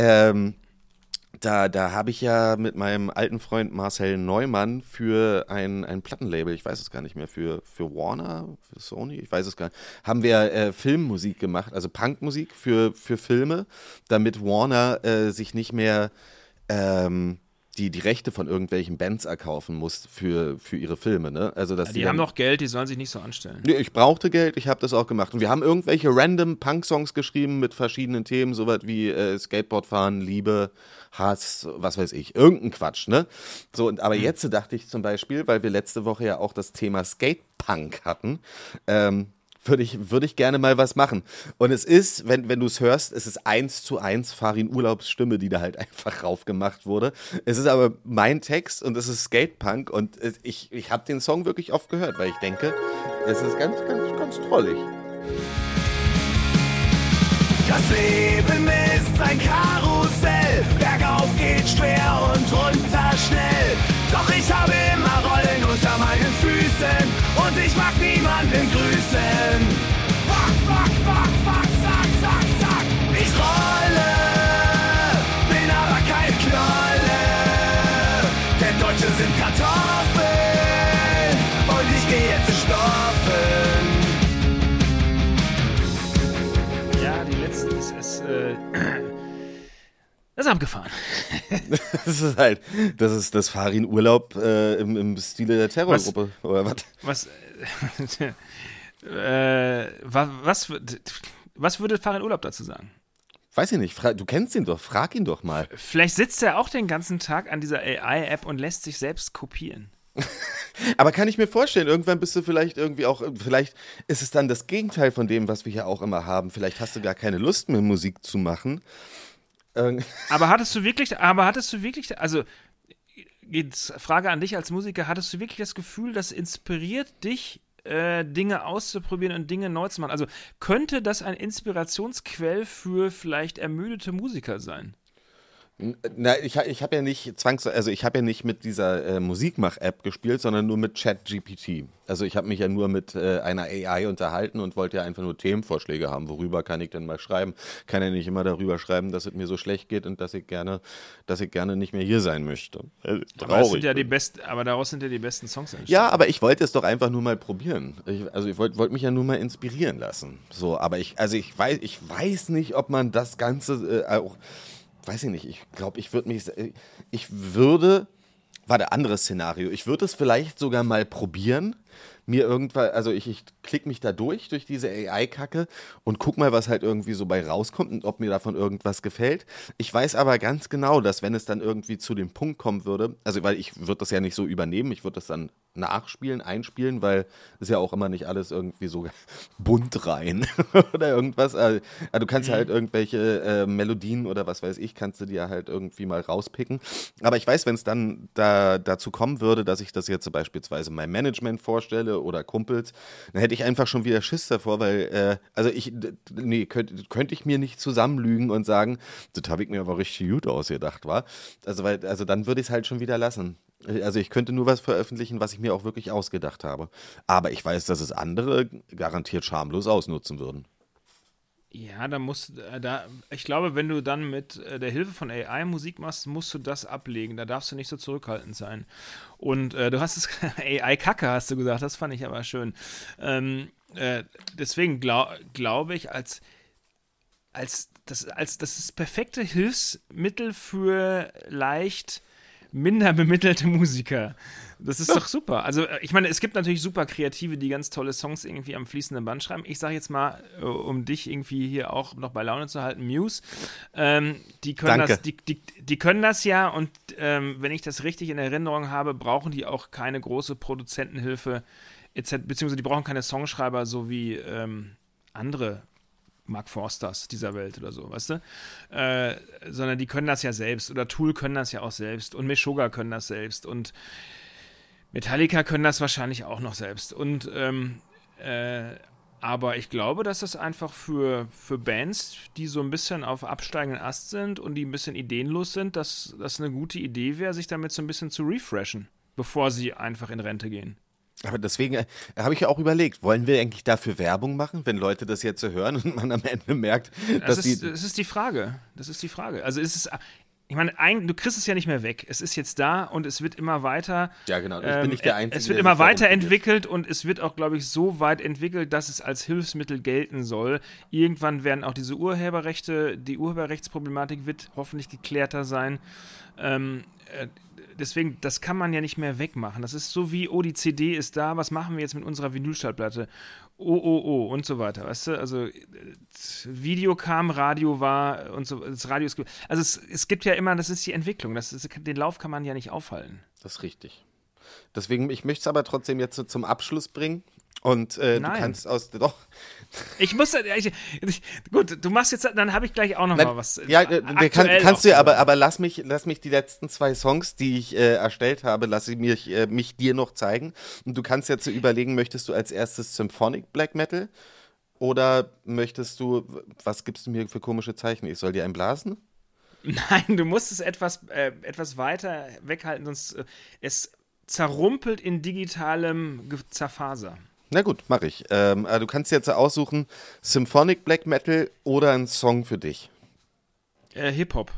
Da habe ich ja mit meinem alten Freund Marcel Neumann für ein Plattenlabel, ich weiß es gar nicht mehr, für Warner, für Sony, ich weiß es gar nicht, haben wir Filmmusik gemacht, also Punkmusik für Filme, damit Warner sich nicht mehr die Rechte von irgendwelchen Bands erkaufen muss für ihre Filme. Ne? Also, dass die haben noch Geld, die sollen sich nicht so anstellen. Nee, ich brauchte Geld, ich habe das auch gemacht. Und wir haben irgendwelche random Punk-Songs geschrieben mit verschiedenen Themen, sowas wie Skateboardfahren, Liebe, Hass, was weiß ich, irgendein Quatsch. Ne? So, aber jetzt dachte ich zum Beispiel, weil wir letzte Woche ja auch das Thema Skatepunk hatten, würde ich gerne mal was machen. Und es ist, wenn du es hörst, es ist 1:1 Farin Urlaubs Stimme, die da halt einfach raufgemacht wurde. Es ist aber mein Text und es ist Skatepunk und ich habe den Song wirklich oft gehört, weil ich denke, es ist ganz, ganz, ganz trollig. Das Leben ist ein Karussell, bergauf geht schwer und runter schnell. Doch ich habe immer Rollen unter meinen Füßen und ich mag niemanden grüßen. Fuck, zack. Ich rolle, bin aber kein Knolle, denn Deutsche sind Kartoffeln und ich gehe jetzt zu Stoffeln. Ja, die letzte ist das ist abgefahren. Das ist das Farin Urlaub im Stile der Terrorgruppe, oder was? Was würde Farin Urlaub dazu sagen? Weiß ich nicht, du kennst ihn doch, frag ihn doch mal. Vielleicht sitzt er auch den ganzen Tag an dieser AI-App und lässt sich selbst kopieren. Aber kann ich mir vorstellen, irgendwann bist du vielleicht irgendwie auch, vielleicht ist es dann das Gegenteil von dem, was wir hier auch immer haben. Vielleicht hast du gar keine Lust mehr, Musik zu machen. Aber hattest du wirklich, also jetzt Frage an dich als Musiker, hattest du wirklich das Gefühl, das inspiriert dich, Dinge auszuprobieren und Dinge neu zu machen? Also könnte das ein Inspirationsquell für vielleicht ermüdete Musiker sein? Na, ich habe ja nicht ich habe ja nicht mit dieser Musikmach-App gespielt, sondern nur mit ChatGPT. Also ich habe mich ja nur mit einer AI unterhalten und wollte ja einfach nur Themenvorschläge haben. Worüber kann ich denn mal schreiben? Kann ja nicht immer darüber schreiben, dass es mir so schlecht geht und dass ich gerne nicht mehr hier sein möchte. Traurig. Aber daraus sind ja die besten Songs entstanden. Ja, aber ich wollte es doch einfach nur mal probieren. Ich wollte mich ja nur mal inspirieren lassen. So, aber ich weiß nicht, ob man das Ganze auch. Weiß ich nicht, ich glaube, anderes Szenario, ich würde es vielleicht sogar mal probieren mir irgendwann, also ich klicke mich da durch diese AI-Kacke und guck mal, was halt irgendwie so bei rauskommt und ob mir davon irgendwas gefällt. Ich weiß aber ganz genau, dass wenn es dann irgendwie zu dem Punkt kommen würde, also weil ich würde das ja nicht so übernehmen, ich würde das dann nachspielen, einspielen, weil ist ja auch immer nicht alles irgendwie so bunt rein oder irgendwas. Also du kannst ja halt irgendwelche Melodien oder was weiß ich, kannst du dir halt irgendwie mal rauspicken. Aber ich weiß, wenn es dann dazu kommen würde, dass ich das jetzt beispielsweise meinem Management vorstelle oder Kumpels, dann hätte ich einfach schon wieder Schiss davor, weil, könnte ich mir nicht zusammenlügen und sagen, das habe ich mir aber richtig gut ausgedacht, war. Also dann würde ich es halt schon wieder lassen. Also ich könnte nur was veröffentlichen, was ich mir auch wirklich ausgedacht habe. Aber ich weiß, dass es andere garantiert schamlos ausnutzen würden. Ja, ich glaube, wenn du dann mit der Hilfe von AI Musik machst, musst du das ablegen. Da darfst du nicht so zurückhaltend sein. Und du hast es, AI-Kacke hast du gesagt, das fand ich aber schön. Deswegen glaube ich, das perfekte Hilfsmittel für leicht minder bemittelte Musiker. Das ist doch super. Also ich meine, es gibt natürlich super Kreative, die ganz tolle Songs irgendwie am fließenden Band schreiben. Ich sage jetzt mal, um dich irgendwie hier auch noch bei Laune zu halten, Muse, die können das ja und wenn ich das richtig in Erinnerung habe, brauchen die auch keine große Produzentenhilfe beziehungsweise die brauchen keine Songschreiber, so wie andere Mark Forsters dieser Welt oder so, weißt du? Sondern die können das ja selbst oder Tool können das ja auch selbst und Meshuggah können das selbst und Metallica können das wahrscheinlich auch noch selbst und aber ich glaube, dass das einfach für Bands, die so ein bisschen auf absteigenden Ast sind und die ein bisschen ideenlos sind, dass das eine gute Idee wäre, sich damit so ein bisschen zu refreshen, bevor sie einfach in Rente gehen. Aber deswegen habe ich ja auch überlegt, wollen wir eigentlich dafür Werbung machen, wenn Leute das jetzt so hören und man am Ende merkt, dass das ist die Frage. Das ist die Frage. Also ich meine, du kriegst es ja nicht mehr weg. Es ist jetzt da und es wird immer weiter. Ja, genau. Ich bin nicht der Einzige. Es wird immer weiterentwickelt und es wird auch, glaube ich, so weit entwickelt, dass es als Hilfsmittel gelten soll. Irgendwann werden auch die Urheberrechtsproblematik wird hoffentlich geklärter sein. Deswegen, das kann man ja nicht mehr wegmachen. Das ist so wie, die CD ist da, was machen wir jetzt mit unserer Vinylschallplatte? Und so weiter, weißt du? Also Video kam, Radio war und so, das Radio ist... Also es gibt ja immer, das ist die Entwicklung, den Lauf kann man ja nicht aufhalten. Das ist richtig. Deswegen, ich möchte es aber trotzdem jetzt so zum Abschluss bringen. Und du kannst doch. Ich muss, gut, du machst jetzt, dann habe ich gleich auch noch mal was. Ja, kannst du, aber lass mich die letzten 2 Songs, die ich erstellt habe, mich dir noch zeigen. Und du kannst jetzt so überlegen, möchtest du als erstes Symphonic Black Metal oder möchtest du, was gibst du mir für komische Zeichen? Ich soll dir einen blasen? Nein, du musst es etwas weiter weghalten, sonst es zerrumpelt in digitalem Zerfaser. Na gut, mache ich. Du kannst jetzt aussuchen, Symphonic Black Metal oder ein Song für dich. Hip-Hop.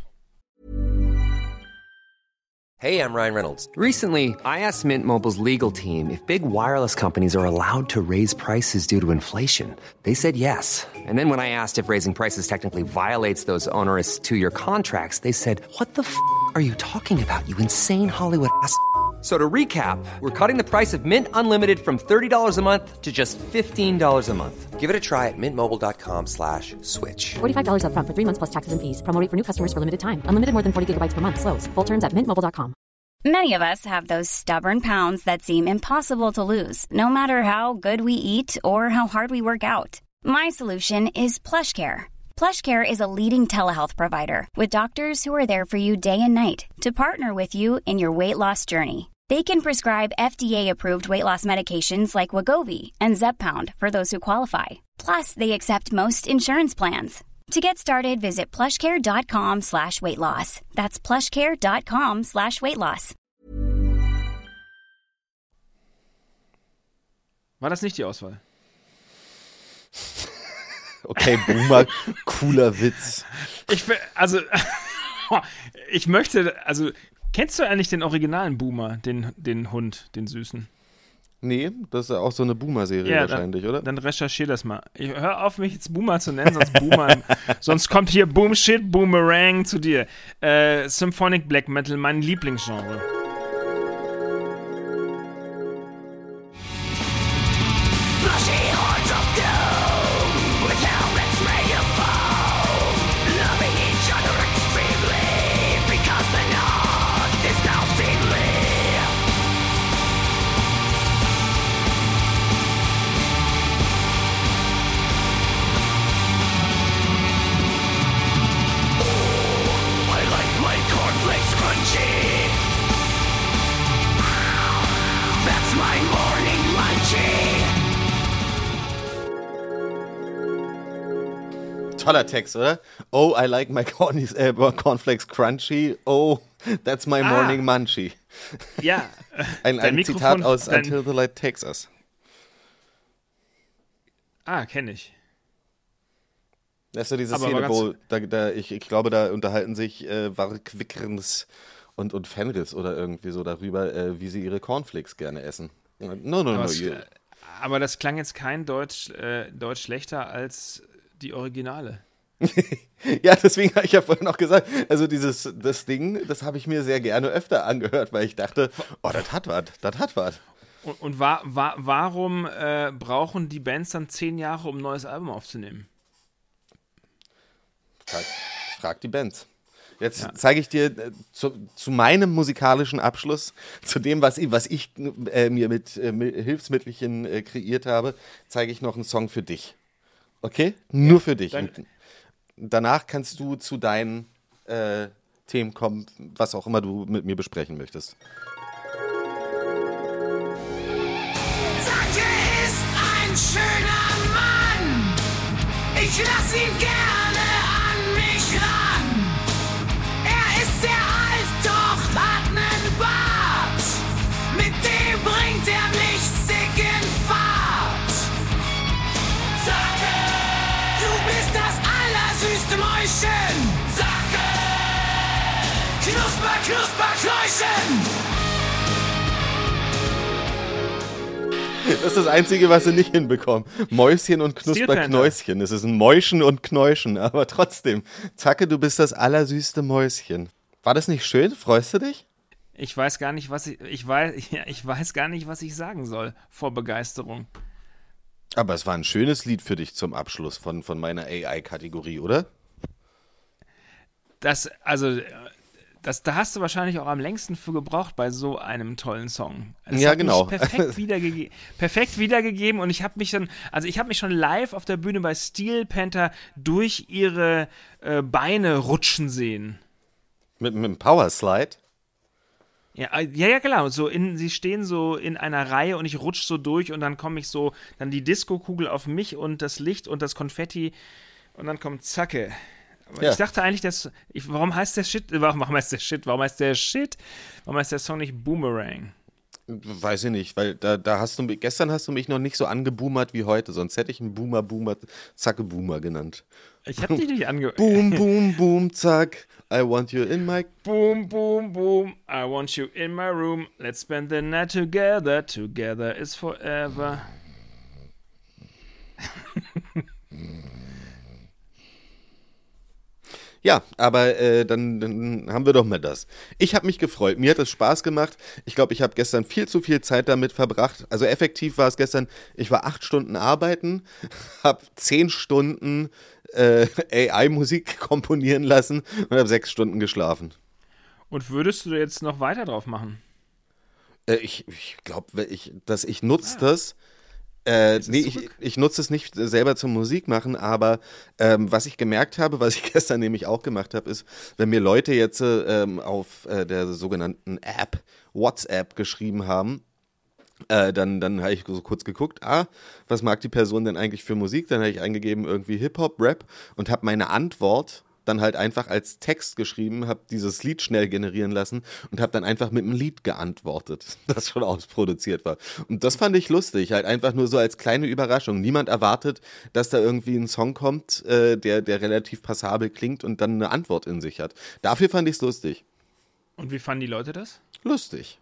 Hey, I'm Ryan Reynolds. Recently, I asked Mint Mobile's legal team if big wireless companies are allowed to raise prices due to inflation. They said yes. And then when I asked if raising prices technically violates those onerous 2-year contracts, they said, "What the f*** are you talking about, you insane Hollywood ass?" So to recap, we're cutting the price of Mint Unlimited from $30 a month to just $15 a month. Give it a try at mintmobile.com/switch. $45 up front for 3 months plus taxes and fees. Promo rate for new customers for limited time. Unlimited more than 40 gigabytes per month. Slows full terms at mintmobile.com. Many of us have those stubborn pounds that seem impossible to lose, no matter how good we eat or how hard we work out. My solution is PlushCare. PlushCare is a leading telehealth provider with doctors who are there for you day and night to partner with you in your weight loss journey. They can prescribe FDA-approved weight loss medications like Wegovy and Zepbound for those who qualify. Plus, they accept most insurance plans. To get started, visit plushcare.com/weightloss. That's plushcare.com/weightloss. War das nicht die Auswahl? Okay, Boomer, cooler Witz. Kennst du eigentlich den originalen Boomer, den Hund, den Süßen? Nee, das ist auch so eine Boomer-Serie wahrscheinlich, oder? Dann recherchier das mal. Hör auf, mich jetzt Boomer zu nennen, sonst kommt hier Boom-Shit, Boomerang zu dir. Symphonic Black Metal, mein Lieblingsgenre. Toller Text, oder? Oh, I like my cornflakes crunchy. Oh, that's my morning munchie. Ja. ein Zitat aus Until the Light Takes Us. Kenne ich. Das ist so diese Szene, wo ich glaube, da unterhalten sich Varg Vikernes und Fenris oder irgendwie so darüber, wie sie ihre Cornflakes gerne essen. No. Aber das klang jetzt kein Deutsch schlechter als die Originale. Ja, deswegen habe ich ja vorhin auch gesagt, also das Ding, das habe ich mir sehr gerne öfter angehört, weil ich dachte, das hat was. Und warum brauchen die Bands dann 10 Jahre, um ein neues Album aufzunehmen? Frag die Bands. Jetzt zeige ich dir zu meinem musikalischen Abschluss, zu dem, was ich mir mit Hilfsmittelchen kreiert habe, zeige ich noch einen Song für dich. Okay? Nur für dich. Danach kannst du zu deinen Themen kommen, was auch immer du mit mir besprechen möchtest. Zacke ist ein schöner Mann. Ich lass ihn gerne an mich ran. Er ist sehr alt, doch hat nen Bart. Mit dem bringt er mich sick in Fahrt. Zacke, du bist das allersüßte Mäuschen. Zacke, Knusper, Knusper, Kläuschen. Das ist das Einzige, was sie nicht hinbekommen. Mäuschen und Knusperknäuschen. Es ist ein Mäuschen und Knäuschen, aber trotzdem. Zacke, du bist das allersüßste Mäuschen. War das nicht schön? Freust du dich? Ich weiß gar nicht, was ich weiß gar nicht, was ich sagen soll vor Begeisterung. Aber es war ein schönes Lied für dich zum Abschluss von meiner AI-Kategorie, oder? Da hast du wahrscheinlich auch am längsten für gebraucht bei so einem tollen Song. Das ja, genau. Perfekt wiedergegeben und ich habe mich schon live auf der Bühne bei Steel Panther durch ihre Beine rutschen sehen. Mit einem Powerslide? Ja, genau. Sie stehen so in einer Reihe und ich rutsche so durch und dann dann die Diskokugel auf mich und das Licht und das Konfetti und dann kommt Zacke. Ja. Ich dachte eigentlich, warum heißt der Song nicht Boomerang? Weiß ich nicht, weil gestern hast du mich noch nicht so angeboomert wie heute, sonst hätte ich einen Boomer, Zacke Boomer genannt. Ich hab dich nicht Boom, boom, boom, zack, I want you in my... Boom, boom, boom, I want you in my room, let's spend the night together, together is forever. Ja, aber dann haben wir doch mal das. Ich habe mich gefreut, mir hat es Spaß gemacht. Ich glaube, ich habe gestern viel zu viel Zeit damit verbracht. Also effektiv war es gestern, ich war 8 Stunden arbeiten, habe 10 Stunden AI-Musik komponieren lassen und habe 6 Stunden geschlafen. Und würdest du jetzt noch weiter drauf machen? Ich glaube, ich nutze das. Ich nutze es nicht selber zum Musik machen, aber was ich gemerkt habe, was ich gestern nämlich auch gemacht habe, ist, wenn mir Leute jetzt auf der sogenannten App WhatsApp geschrieben haben, dann habe ich so kurz geguckt, was mag die Person denn eigentlich für Musik? Dann habe ich eingegeben irgendwie Hip-Hop, Rap und habe meine Antwort dann halt einfach als Text geschrieben, habe dieses Lied schnell generieren lassen und habe dann einfach mit einem Lied geantwortet, das schon ausproduziert war. Und das fand ich lustig, halt einfach nur so als kleine Überraschung. Niemand erwartet, dass da irgendwie ein Song kommt, der relativ passabel klingt und dann eine Antwort in sich hat. Dafür fand ich es lustig. Und wie fanden die Leute das? Lustig.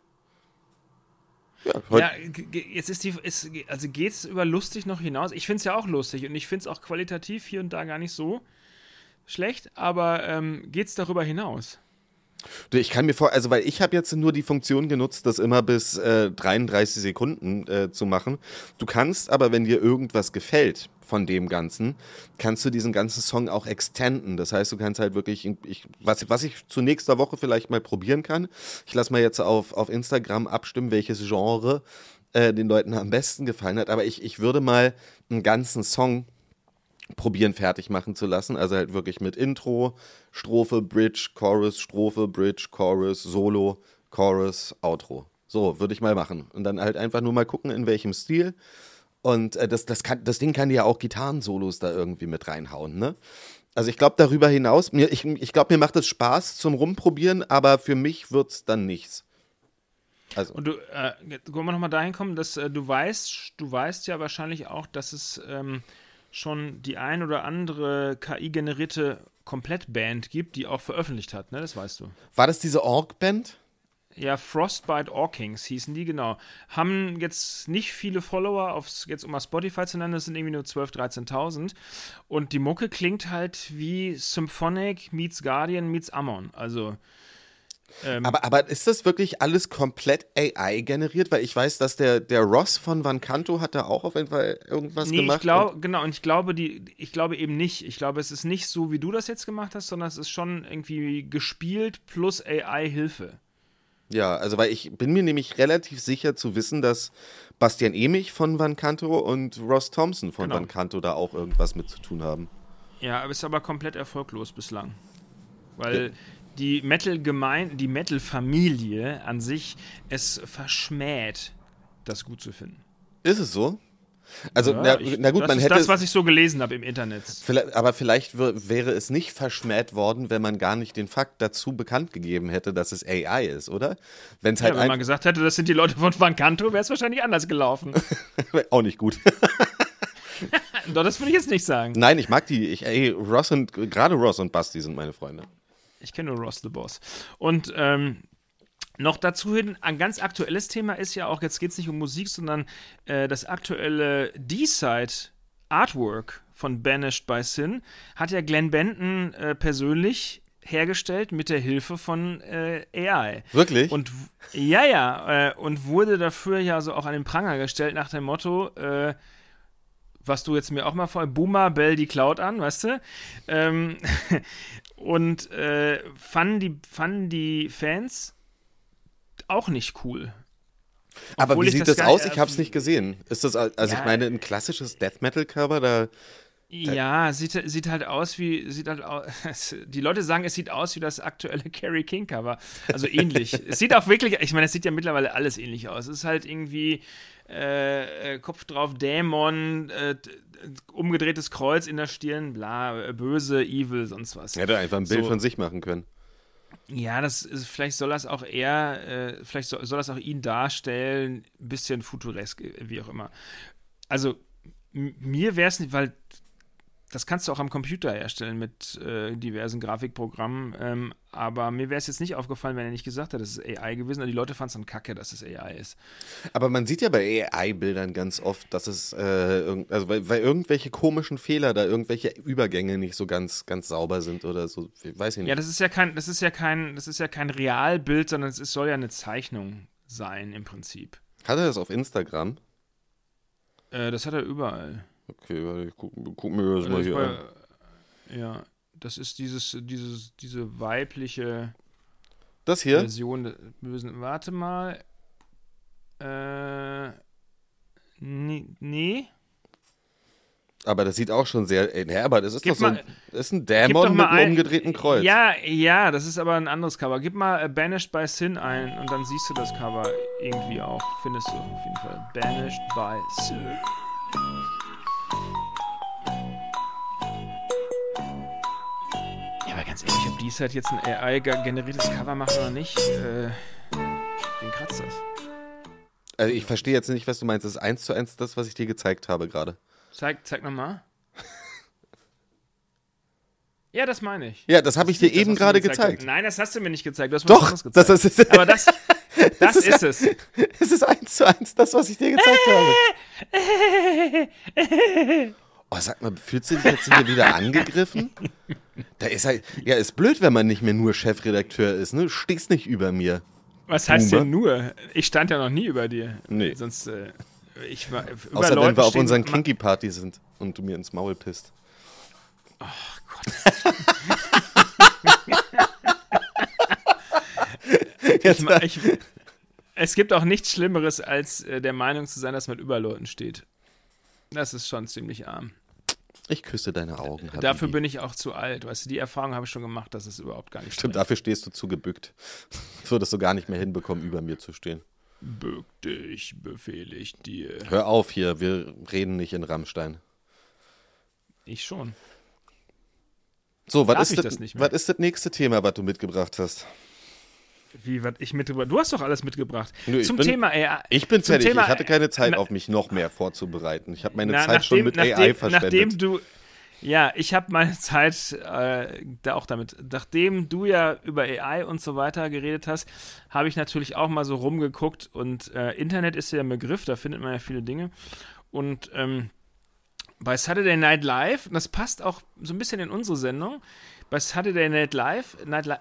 Ja, jetzt geht es über lustig noch hinaus. Ich finde es ja auch lustig und ich finde es auch qualitativ hier und da gar nicht so schlecht, aber geht's darüber hinaus? Ich kann mir weil ich habe jetzt nur die Funktion genutzt, das immer bis 33 Sekunden zu machen. Du kannst aber, wenn dir irgendwas gefällt von dem Ganzen, kannst du diesen ganzen Song auch extenden. Das heißt, du kannst halt wirklich, was ich zu nächster Woche vielleicht mal probieren kann, ich lasse mal jetzt auf Instagram abstimmen, welches Genre den Leuten am besten gefallen hat, aber ich würde mal einen ganzen Song probieren fertig machen zu lassen, also halt wirklich mit Intro, Strophe, Bridge, Chorus, Strophe, Bridge, Chorus, Solo, Chorus, Outro. So, würde ich mal machen. Und dann halt einfach nur mal gucken, in welchem Stil Und das Ding kann ja auch Gitarrensolos da irgendwie mit reinhauen, ne? Also ich glaube darüber hinaus, ich glaube, mir macht es Spaß zum Rumprobieren, aber für mich wird es dann nichts. Also. Und wollen wir nochmal dahin kommen, dass du weißt ja wahrscheinlich auch, dass es schon die ein oder andere KI-generierte Komplettband gibt, die auch veröffentlicht hat, ne? Das weißt du. War das diese Org-Band? Ja, Frostbite Orkings hießen die, genau. Haben jetzt nicht viele Follower, jetzt um mal Spotify zu nennen, das sind irgendwie nur 12.000, 13.000. Und die Mucke klingt halt wie Symphonic meets Guardian meets Amon. Also. Aber ist das wirklich alles komplett AI generiert? Weil ich weiß, dass der Ross von Vancanto hat da auch auf jeden Fall irgendwas gemacht. Und ich glaube eben nicht. Ich glaube, es ist nicht so, wie du das jetzt gemacht hast, sondern es ist schon irgendwie gespielt plus AI-Hilfe. Ja, also weil ich bin mir nämlich relativ sicher zu wissen, dass Bastian Emich von Vancanto und Ross Thompson von Vancanto da auch irgendwas mit zu tun haben. Ja, aber ist aber komplett erfolglos bislang. Weil die Metal-Familie an sich es verschmäht, das gut zu finden. Ist es so? Also, ja, na gut, das man ist hätte. Das, was ich so gelesen habe im Internet. Aber vielleicht wäre es nicht verschmäht worden, wenn man gar nicht den Fakt dazu bekannt gegeben hätte, dass es AI ist, oder? Wenn's halt wenn man gesagt hätte, das sind die Leute von Vancanto, wäre es wahrscheinlich anders gelaufen. Auch nicht gut. Doch, das würde ich jetzt nicht sagen. Nein, ich mag die. Gerade Ross und Basti sind meine Freunde. Ich kenne nur Ross the Boss. Und noch dazu hin, ein ganz aktuelles Thema ist ja auch, jetzt geht es nicht um Musik, sondern das aktuelle D-Side-Artwork von Banished by Sin hat ja Glenn Benton persönlich hergestellt mit der Hilfe von AI. Wirklich? Und und wurde dafür ja so auch an den Pranger gestellt nach dem Motto, was du jetzt mir auch mal Boomer, bell die Cloud an, weißt du? Und fanden die Fans auch nicht cool. Aber wie sieht das aus? Ich hab's nicht gesehen. Ist das, ich meine, ein klassisches Death Metal Cover da? Ja, sieht halt aus. Die Leute sagen, es sieht aus wie das aktuelle Kerry King Cover. Also ähnlich. Es sieht auch wirklich, ich meine, es sieht ja mittlerweile alles ähnlich aus. Es ist halt irgendwie Kopf drauf, Dämon, umgedrehtes Kreuz in der Stirn, bla, böse, evil, sonst was. Hätte einfach ein Bild von sich machen können. Ja, vielleicht soll das auch soll das auch ihn darstellen, ein bisschen futuresk, wie auch immer. Also, mir wäre es nicht, weil das kannst du auch am Computer herstellen mit diversen Grafikprogrammen, aber mir wäre es jetzt nicht aufgefallen, wenn er nicht gesagt hat, das ist AI gewesen, und die Leute fanden es dann kacke, dass es AI ist. Aber man sieht ja bei AI-Bildern ganz oft, dass es, weil irgendwelche komischen Fehler da, irgendwelche Übergänge nicht so ganz, ganz sauber sind oder so, weiß ich nicht. Ja, das ist ja kein Realbild, sondern soll ja eine Zeichnung sein im Prinzip. Hat er das auf Instagram? Das hat er überall. Okay, warte, ich guck mir das mal hier an. Ja, das ist diese weibliche das hier? Version des Bösen. Warte mal. Nee. Aber das sieht auch schon sehr. Aber das ist doch das ist ein Dämon mit einem umgedrehten Kreuz. Ja, das ist aber ein anderes Cover. Gib mal Banished by Sin ein und dann siehst du das Cover irgendwie auch. Findest du auf jeden Fall. Banished by Sin. Ja, aber ganz ehrlich, ob dies halt jetzt ein AI-generiertes Cover macht oder nicht, wen kratzt das? Also ich verstehe jetzt nicht, was du meinst. Das ist 1:1 das, was ich dir gezeigt habe gerade. Zeig nochmal. Ja, das meine ich. Ja, das habe ich dir eben gerade gezeigt. Nein, das hast du mir nicht gezeigt. Du hast mir Doch, was anderes gezeigt. das ist aber das ist es. Es ist 1:1 das, was ich dir gezeigt habe. Oh, sag mal, fühlst du dich jetzt hier wieder angegriffen? Da ist halt, ja, ist blöd, wenn man nicht mehr nur Chefredakteur ist, ne? Du stehst nicht über mir. Was heißt denn nur? Ich stand ja noch nie über dir. Nee. Sonst, ich war über außer Leuten wenn wir auf unseren Kinky-Party sind und du mir ins Maul pisst. Oh Gott. Es gibt auch nichts Schlimmeres, als der Meinung zu sein, dass man über Leuten steht. Das ist schon ziemlich arm. Ich küsse deine Augen. Dafür bin ich auch zu alt. Weißt du, die Erfahrung habe ich schon gemacht, dass es überhaupt gar nicht stimmt. Dafür stehst du zu gebückt. Das würdest du gar nicht mehr hinbekommen, über mir zu stehen. Bück dich, befehle ich dir. Hör auf hier, wir reden nicht in Rammstein. Ich schon. So, was ist das nächste Thema, was du mitgebracht hast? Wie, was ich mitgebracht? Du hast doch alles mitgebracht. Nö, Thema AI. Ich bin fertig. Ich hatte keine Zeit, auf mich noch mehr vorzubereiten. Ich habe meine Zeit schon mit AI verschwendet. Ich habe meine Zeit da auch damit. Nachdem du ja über AI und so weiter geredet hast, habe ich natürlich auch mal so rumgeguckt. Und Internet ist ja ein Begriff, da findet man ja viele Dinge. Und bei Saturday Night Live, und das passt auch so ein bisschen in unsere Sendung, bei Saturday Night Live,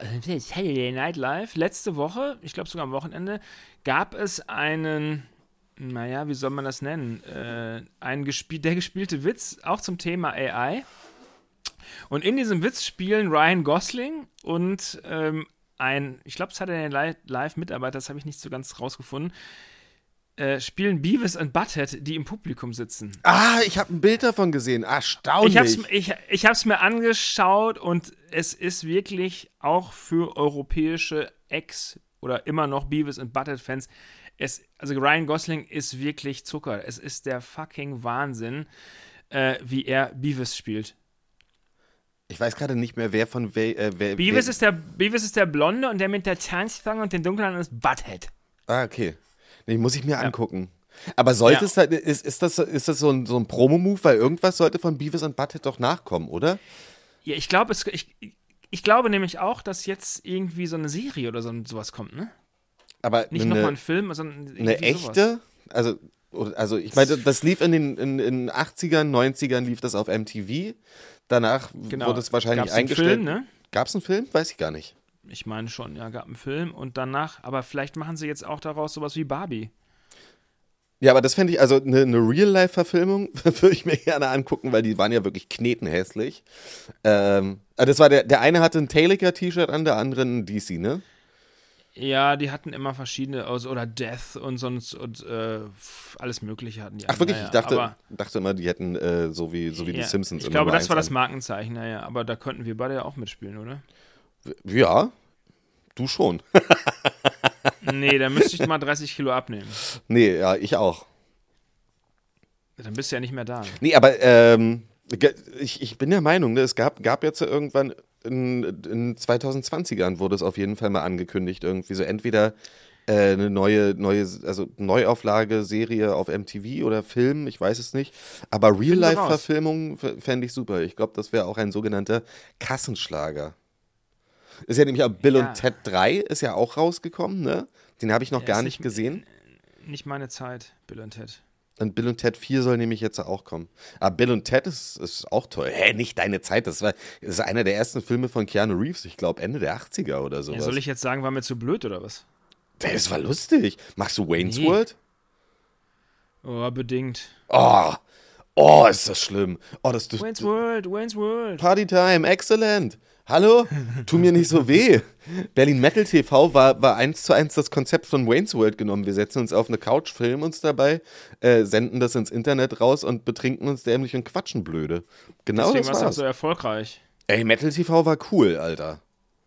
letzte Woche, ich glaube sogar am Wochenende, gab es einen, wie soll man das nennen, der gespielte Witz, auch zum Thema AI. Und in diesem Witz spielen Ryan Gosling und ich glaube Saturday Night Live Mitarbeiter, das habe ich nicht so ganz rausgefunden, spielen Beavis und Butthead, die im Publikum sitzen. Ah, ich habe ein Bild davon gesehen. Erstaunlich. Ich hab's mir angeschaut und es ist wirklich auch für europäische oder immer noch Beavis und Butthead-Fans, also Ryan Gosling ist wirklich Zucker. Es ist der fucking Wahnsinn, wie er Beavis spielt. Ich weiß gerade nicht mehr, wer Beavis ist der Blonde und der mit der Zahnstange und den dunklen ist Butthead. Ah, okay. Den muss ich mir angucken. Aber sollte es halt, ist das so ein Promo-Move, weil irgendwas sollte von Beavis und Butthead doch nachkommen, oder? Ja, ich glaube nämlich auch, dass jetzt irgendwie so eine Serie oder sowas kommt, ne? Aber nicht nochmal ein Film, sondern eine echte? Sowas. Also ich meine, das lief in den 80ern, 90ern lief das auf MTV. Danach wurde es wahrscheinlich eingestellt. Film, ne? Gab es einen Film? Weiß ich gar nicht. Ich meine schon, ja, gab einen Film und danach, aber vielleicht machen sie jetzt auch daraus sowas wie Barbie. Ja, aber das fände ich, also eine Real-Life-Verfilmung würde ich mir gerne angucken, weil die waren ja wirklich knetenhässlich. Das war der eine hatte ein Tayliker-T-Shirt an, der andere ein DC, ne? Ja, die hatten immer verschiedene, oder Death und sonst und alles Mögliche hatten die. Ach wirklich? Ich dachte immer, die hätten so wie die Simpsons. Ich glaube, das war das Markenzeichen, aber da könnten wir beide ja auch mitspielen, oder? Ja, du schon. Nee, da müsste ich mal 30 Kilo abnehmen. Nee, ja, ich auch. Dann bist du ja nicht mehr da. Nee, aber ich bin der Meinung, ne, es gab jetzt irgendwann in 2020ern wurde es auf jeden Fall mal angekündigt, irgendwie so entweder eine Neuauflage, Serie auf MTV oder Film, ich weiß es nicht. Aber Real-Life-Verfilmung fände ich super. Ich glaube, das wäre auch ein sogenannter Kassenschlager. Ist ja nämlich auch Bill und Ted 3 ist ja auch rausgekommen, ne? Den habe ich noch gar nicht gesehen. Nicht meine Zeit, Bill und Ted. Und Bill und Ted 4 soll nämlich jetzt auch kommen. Aber Bill und Ted ist auch toll. Nicht deine Zeit. Das ist einer der ersten Filme von Keanu Reeves, ich glaube Ende der 80er oder sowas. Ja, soll ich jetzt sagen, war mir zu blöd oder was? Das war lustig. Magst du Wayne's World? Oh, bedingt. Oh, ist das schlimm. Wayne's World. Partytime, excellent. Hallo? Tu mir nicht so weh. Berlin Metal TV war 1:1 das Konzept von Wayne's World genommen. Wir setzen uns auf eine Couch, filmen uns dabei, senden das ins Internet raus und betrinken uns dämlich und quatschen blöde. Genau. Deswegen das war's. War's auch so erfolgreich. Ey, Metal TV war cool, Alter.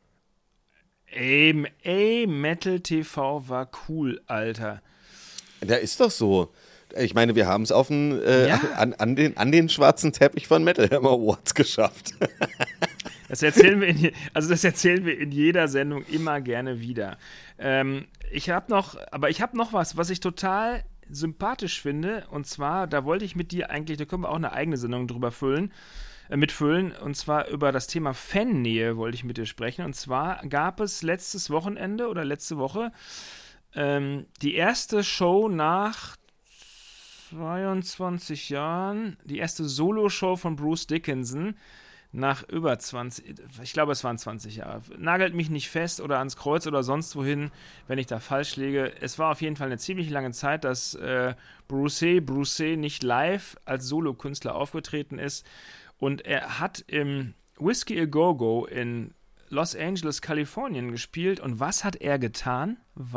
Metal TV war cool, Alter. Da ist doch so. Ich meine, wir haben es an den schwarzen Teppich von Metal Hammer Awards geschafft. Das erzählen wir in jeder Sendung immer gerne wieder. Ich habe noch was ich total sympathisch finde. Und zwar, da wollte ich mit dir eigentlich, da können wir auch eine eigene Sendung drüber mitfüllen. Und zwar über das Thema Fannähe wollte ich mit dir sprechen. Und zwar gab es letzte Woche die erste Show nach 22 Jahren, die erste Solo-Show von Bruce Dickinson nach über 20, ich glaube es waren 20 Jahre. Nagelt mich nicht fest oder ans Kreuz oder sonst wohin, wenn ich da falsch liege. Es war auf jeden Fall eine ziemlich lange Zeit, dass Bruce nicht live als Solokünstler aufgetreten ist. Und er hat im Whiskey A Go-Go in Los Angeles, Kalifornien gespielt. Und was hat er getan?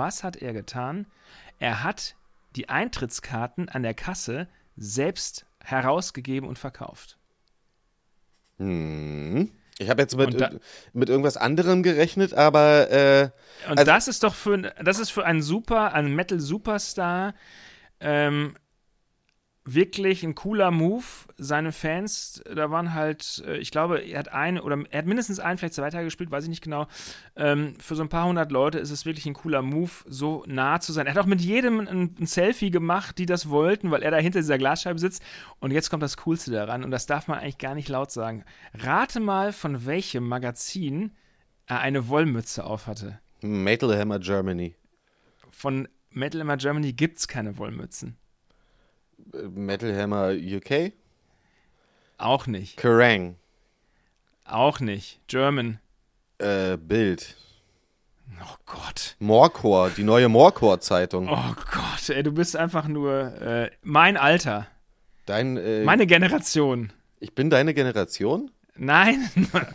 Er hat die Eintrittskarten an der Kasse selbst herausgegeben und verkauft. Ich habe jetzt mit irgendwas anderem gerechnet, aber und also, das ist doch für einen Metal-Superstar wirklich ein cooler Move. Seine Fans, da waren halt, ich glaube, er hat mindestens einen, vielleicht 2 Tage gespielt, weiß ich nicht genau. Für so ein paar hundert Leute ist es wirklich ein cooler Move, so nah zu sein. Er hat auch mit jedem ein Selfie gemacht, die das wollten, weil er da hinter dieser Glasscheibe sitzt. Und jetzt kommt das Coolste daran, und das darf man eigentlich gar nicht laut sagen. Rate mal, von welchem Magazin er eine Wollmütze aufhatte. Metal Hammer Germany. Von Metal Hammer Germany gibt's keine Wollmützen. Metal Hammer UK? Auch nicht. Kerrang? Auch nicht. German? Bild. Oh Gott. Morecore, die neue Morecore-Zeitung. Oh Gott, ey, du bist einfach nur mein Alter. Meine Generation. Ich bin deine Generation? Nein.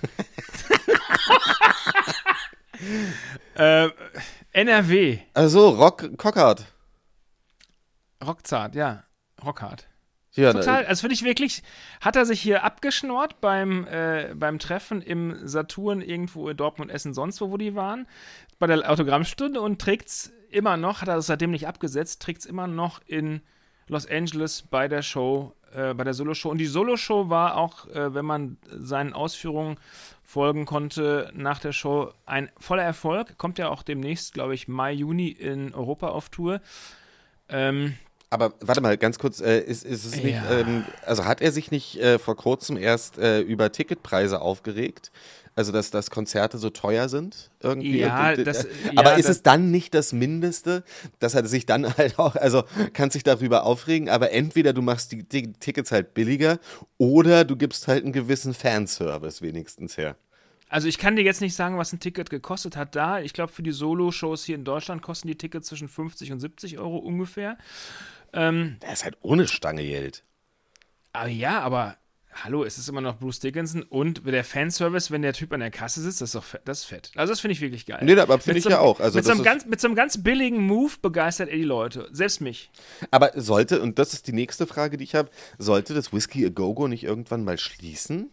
NRW. Also Rockhard. Rockzart, ja. Rockhard. Ja, total, also finde ich wirklich, hat er sich hier abgeschnort beim Treffen im Saturn irgendwo in Dortmund, Essen, sonst wo die waren, bei der Autogrammstunde, und trägt's immer noch, hat er das seitdem nicht abgesetzt, trägt's immer noch in Los Angeles bei der Show, bei der Solo-Show. Und die Solo-Show war auch, wenn man seinen Ausführungen folgen konnte nach der Show, ein voller Erfolg. Kommt ja auch demnächst, glaube ich, Mai, Juni in Europa auf Tour. Aber warte mal, ganz kurz, ist es nicht, also hat er sich nicht vor kurzem erst über Ticketpreise aufgeregt? Also, dass Konzerte so teuer sind irgendwie? Ja, aber ist es dann nicht das Mindeste, dass er sich dann halt auch, also kann sich darüber aufregen, aber entweder du machst die Tickets halt billiger oder du gibst halt einen gewissen Fanservice wenigstens her. Also ich kann dir jetzt nicht sagen, was ein Ticket gekostet hat da. Ich glaube, für die Solo-Shows hier in Deutschland kosten die Tickets zwischen 50 und 70 Euro ungefähr. Der ist halt ohne Stange Geld. Ja, aber hallo, es ist immer noch Bruce Dickinson, und der Fanservice, wenn der Typ an der Kasse sitzt, das ist fett. Also das finde ich wirklich geil. Nee, aber finde ich ja auch. Also mit so einem ganz billigen Move begeistert er die Leute, selbst mich. Aber sollte, und das ist die nächste Frage, die ich habe, sollte das Whisky A Go Go nicht irgendwann mal schließen?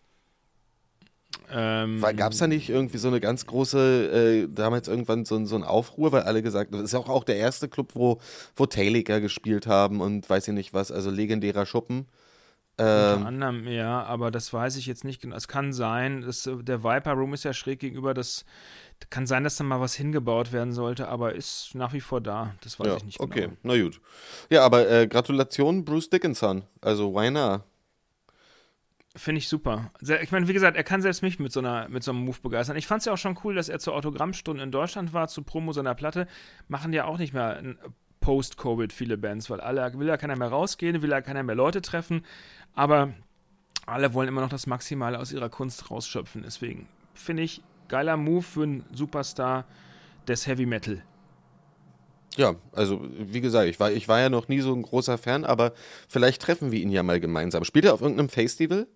Gab es da nicht irgendwie so eine ganz große, damals irgendwann so ein Aufruhr, weil alle gesagt haben, das ist auch der erste Club, wo Tayliker gespielt haben und weiß ich nicht was, also legendärer Schuppen. Unter anderem, ja, aber das weiß ich jetzt nicht genau. Es kann sein, der Viper Room ist ja schräg gegenüber, das kann sein, dass da mal was hingebaut werden sollte, aber ist nach wie vor da. Das weiß ich nicht genau. Okay, na gut. Ja, aber Gratulation, Bruce Dickinson. Also, why not? Finde ich super. Ich meine, wie gesagt, er kann selbst mich mit so einem Move begeistern. Ich fand es ja auch schon cool, dass er zur Autogrammstunde in Deutschland war, zur Promo seiner Platte. Machen ja auch nicht mehr Post-Covid viele Bands, weil will ja keiner mehr rausgehen, will ja keiner mehr Leute treffen, aber alle wollen immer noch das Maximale aus ihrer Kunst rausschöpfen. Deswegen finde ich, geiler Move für einen Superstar des Heavy Metal. Ja, also wie gesagt, ich war ja noch nie so ein großer Fan, aber vielleicht treffen wir ihn ja mal gemeinsam. Spielt er auf irgendeinem Festival?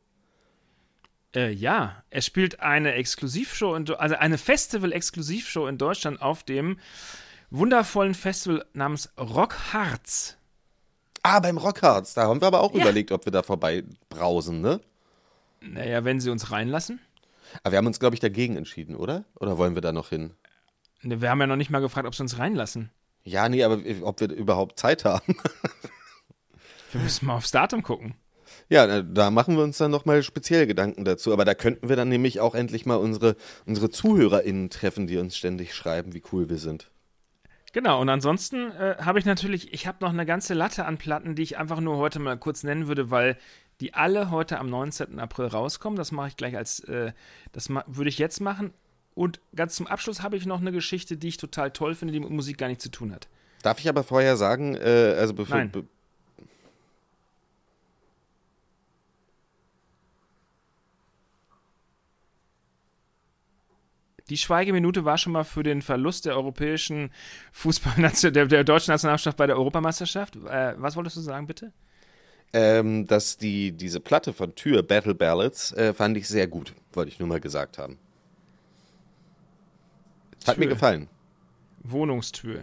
Ja, er spielt eine Exklusivshow, also eine Festival-Exklusivshow in Deutschland auf dem wundervollen Festival namens Rockharz. Beim Rockharz, da haben wir aber auch überlegt, ob wir da vorbei brausen, ne? Naja, wenn sie uns reinlassen. Aber wir haben uns, glaube ich, dagegen entschieden, oder? Oder wollen wir da noch hin? Ne, wir haben ja noch nicht mal gefragt, ob sie uns reinlassen. Ja, nee, aber ob wir überhaupt Zeit haben. Wir müssen mal aufs Datum gucken. Ja, da machen wir uns dann nochmal speziell Gedanken dazu. Aber da könnten wir dann nämlich auch endlich mal unsere ZuhörerInnen treffen, die uns ständig schreiben, wie cool wir sind. Genau, und ansonsten habe ich noch eine ganze Latte an Platten, die ich einfach nur heute mal kurz nennen würde, weil die alle heute am 19. April rauskommen. Das mache ich gleich würde ich jetzt machen. Und ganz zum Abschluss habe ich noch eine Geschichte, die ich total toll finde, die mit Musik gar nichts zu tun hat. Darf ich aber vorher sagen, Nein. Die Schweigeminute war schon mal für den Verlust der europäischen der deutschen Nationalmannschaft bei der Europameisterschaft. Was wolltest du sagen, bitte? Dass diese Platte von Tür, Battle Ballads, fand ich sehr gut, wollte ich nur mal gesagt haben. Hat mir gefallen. Wohnungstür.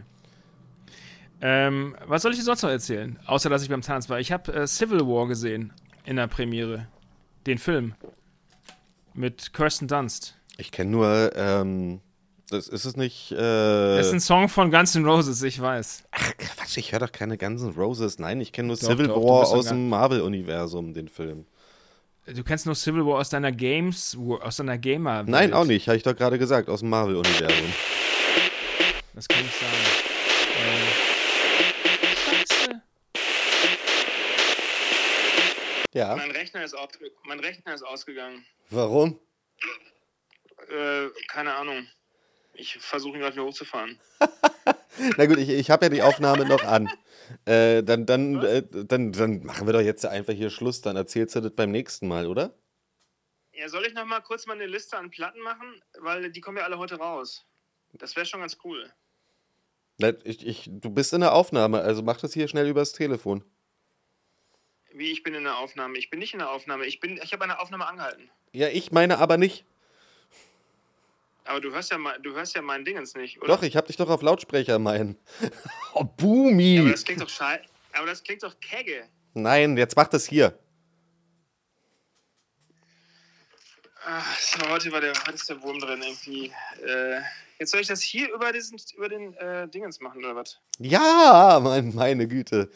Was soll ich dir sonst noch erzählen? Außer, dass ich beim Zahnarzt war. Ich habe Civil War gesehen in der Premiere. Den Film. Mit Kirsten Dunst. Ich kenne nur, das ist es nicht. Das ist ein Song von Guns N' Roses, ich weiß. Ach Quatsch, ich höre doch keine Guns N' Roses. Nein, ich kenne nur Civil War aus dem Marvel-Universum, den Film. Du kennst nur Civil War aus deiner Gamer. Nein, auch nicht, habe ich doch gerade gesagt, aus dem Marvel-Universum. Das kann nicht sein. Scheiße. Ja. Mein Rechner ist ausgegangen. Warum? Keine Ahnung. Ich versuche ihn gerade wieder hochzufahren. Na gut, ich habe ja die Aufnahme noch an. Dann machen wir doch jetzt einfach hier Schluss. Dann erzählst du das beim nächsten Mal, oder? Ja, soll ich noch mal kurz mal eine Liste an Platten machen? Weil die kommen ja alle heute raus. Das wäre schon ganz cool. Du bist in der Aufnahme, also mach das hier schnell übers Telefon. Wie, ich bin in der Aufnahme? Ich bin nicht in der Aufnahme. Ich habe eine Aufnahme angehalten. Ja, ich meine aber nicht. Aber du hörst ja mein Dingens nicht, oder? Doch, ich hab dich doch auf Lautsprecher meinen. Oh, Boomy. Ja, aber das klingt doch aber das klingt doch kegge. Nein, jetzt mach das hier. Ach, so, heute ist der Wurm drin irgendwie. Jetzt soll ich das hier über den Dingens machen, oder was? Ja, meine Güte.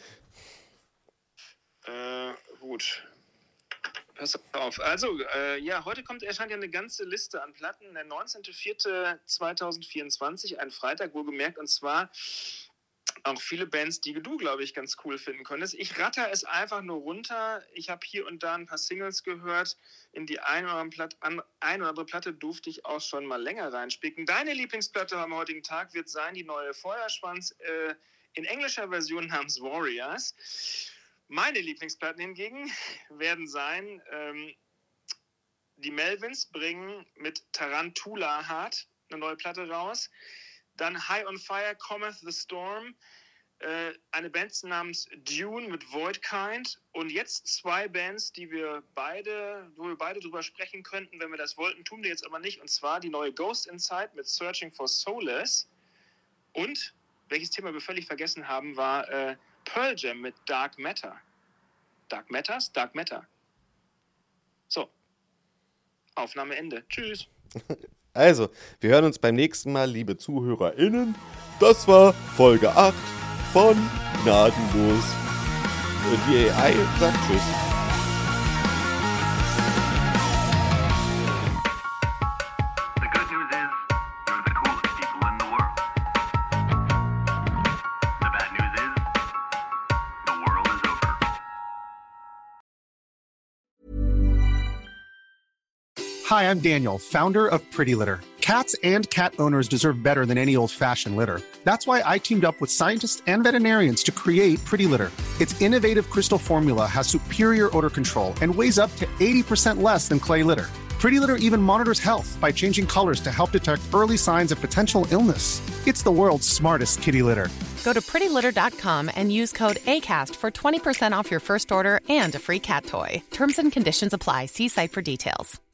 Gut. Pass auf. Also, heute erscheint ja eine ganze Liste an Platten. Der 19.04.2024, ein Freitag wohlgemerkt, und zwar auch viele Bands, die du, glaube ich, ganz cool finden könntest. Ich ratter es einfach nur runter. Ich habe hier und da ein paar Singles gehört. In die eine oder andere Platte durfte ich auch schon mal länger reinspicken. Deine Lieblingsplatte am heutigen Tag wird sein die neue Feuerschwanz in englischer Version namens Warriors. Meine Lieblingsplatten hingegen werden sein, die Melvins bringen mit Tarantula Hard eine neue Platte raus. Dann High on Fire, Cometh the Storm, eine Band namens Dune mit Voidkind. Und jetzt zwei Bands, wo wir beide drüber sprechen könnten, wenn wir das wollten, tun wir jetzt aber nicht. Und zwar die neue Ghost Inside mit Searching for Solace. Und, welches Thema wir völlig vergessen haben, war Pearl Jam mit Dark Matter. Dark Matter. So. Aufnahme Ende. Tschüss. Also, wir hören uns beim nächsten Mal, liebe ZuhörerInnen. Das war Folge 8 von Gnadenlos. Die AI sagt Tschüss. Hi, I'm Daniel, founder of Pretty Litter. Cats and cat owners deserve better than any old-fashioned litter. That's why I teamed up with scientists and veterinarians to create Pretty Litter. Its innovative crystal formula has superior odor control and weighs up to 80% less than clay litter. Pretty Litter even monitors health by changing colors to help detect early signs of potential illness. It's the world's smartest kitty litter. Go to prettylitter.com and use code ACAST for 20% off your first order and a free cat toy. Terms and conditions apply. See site for details.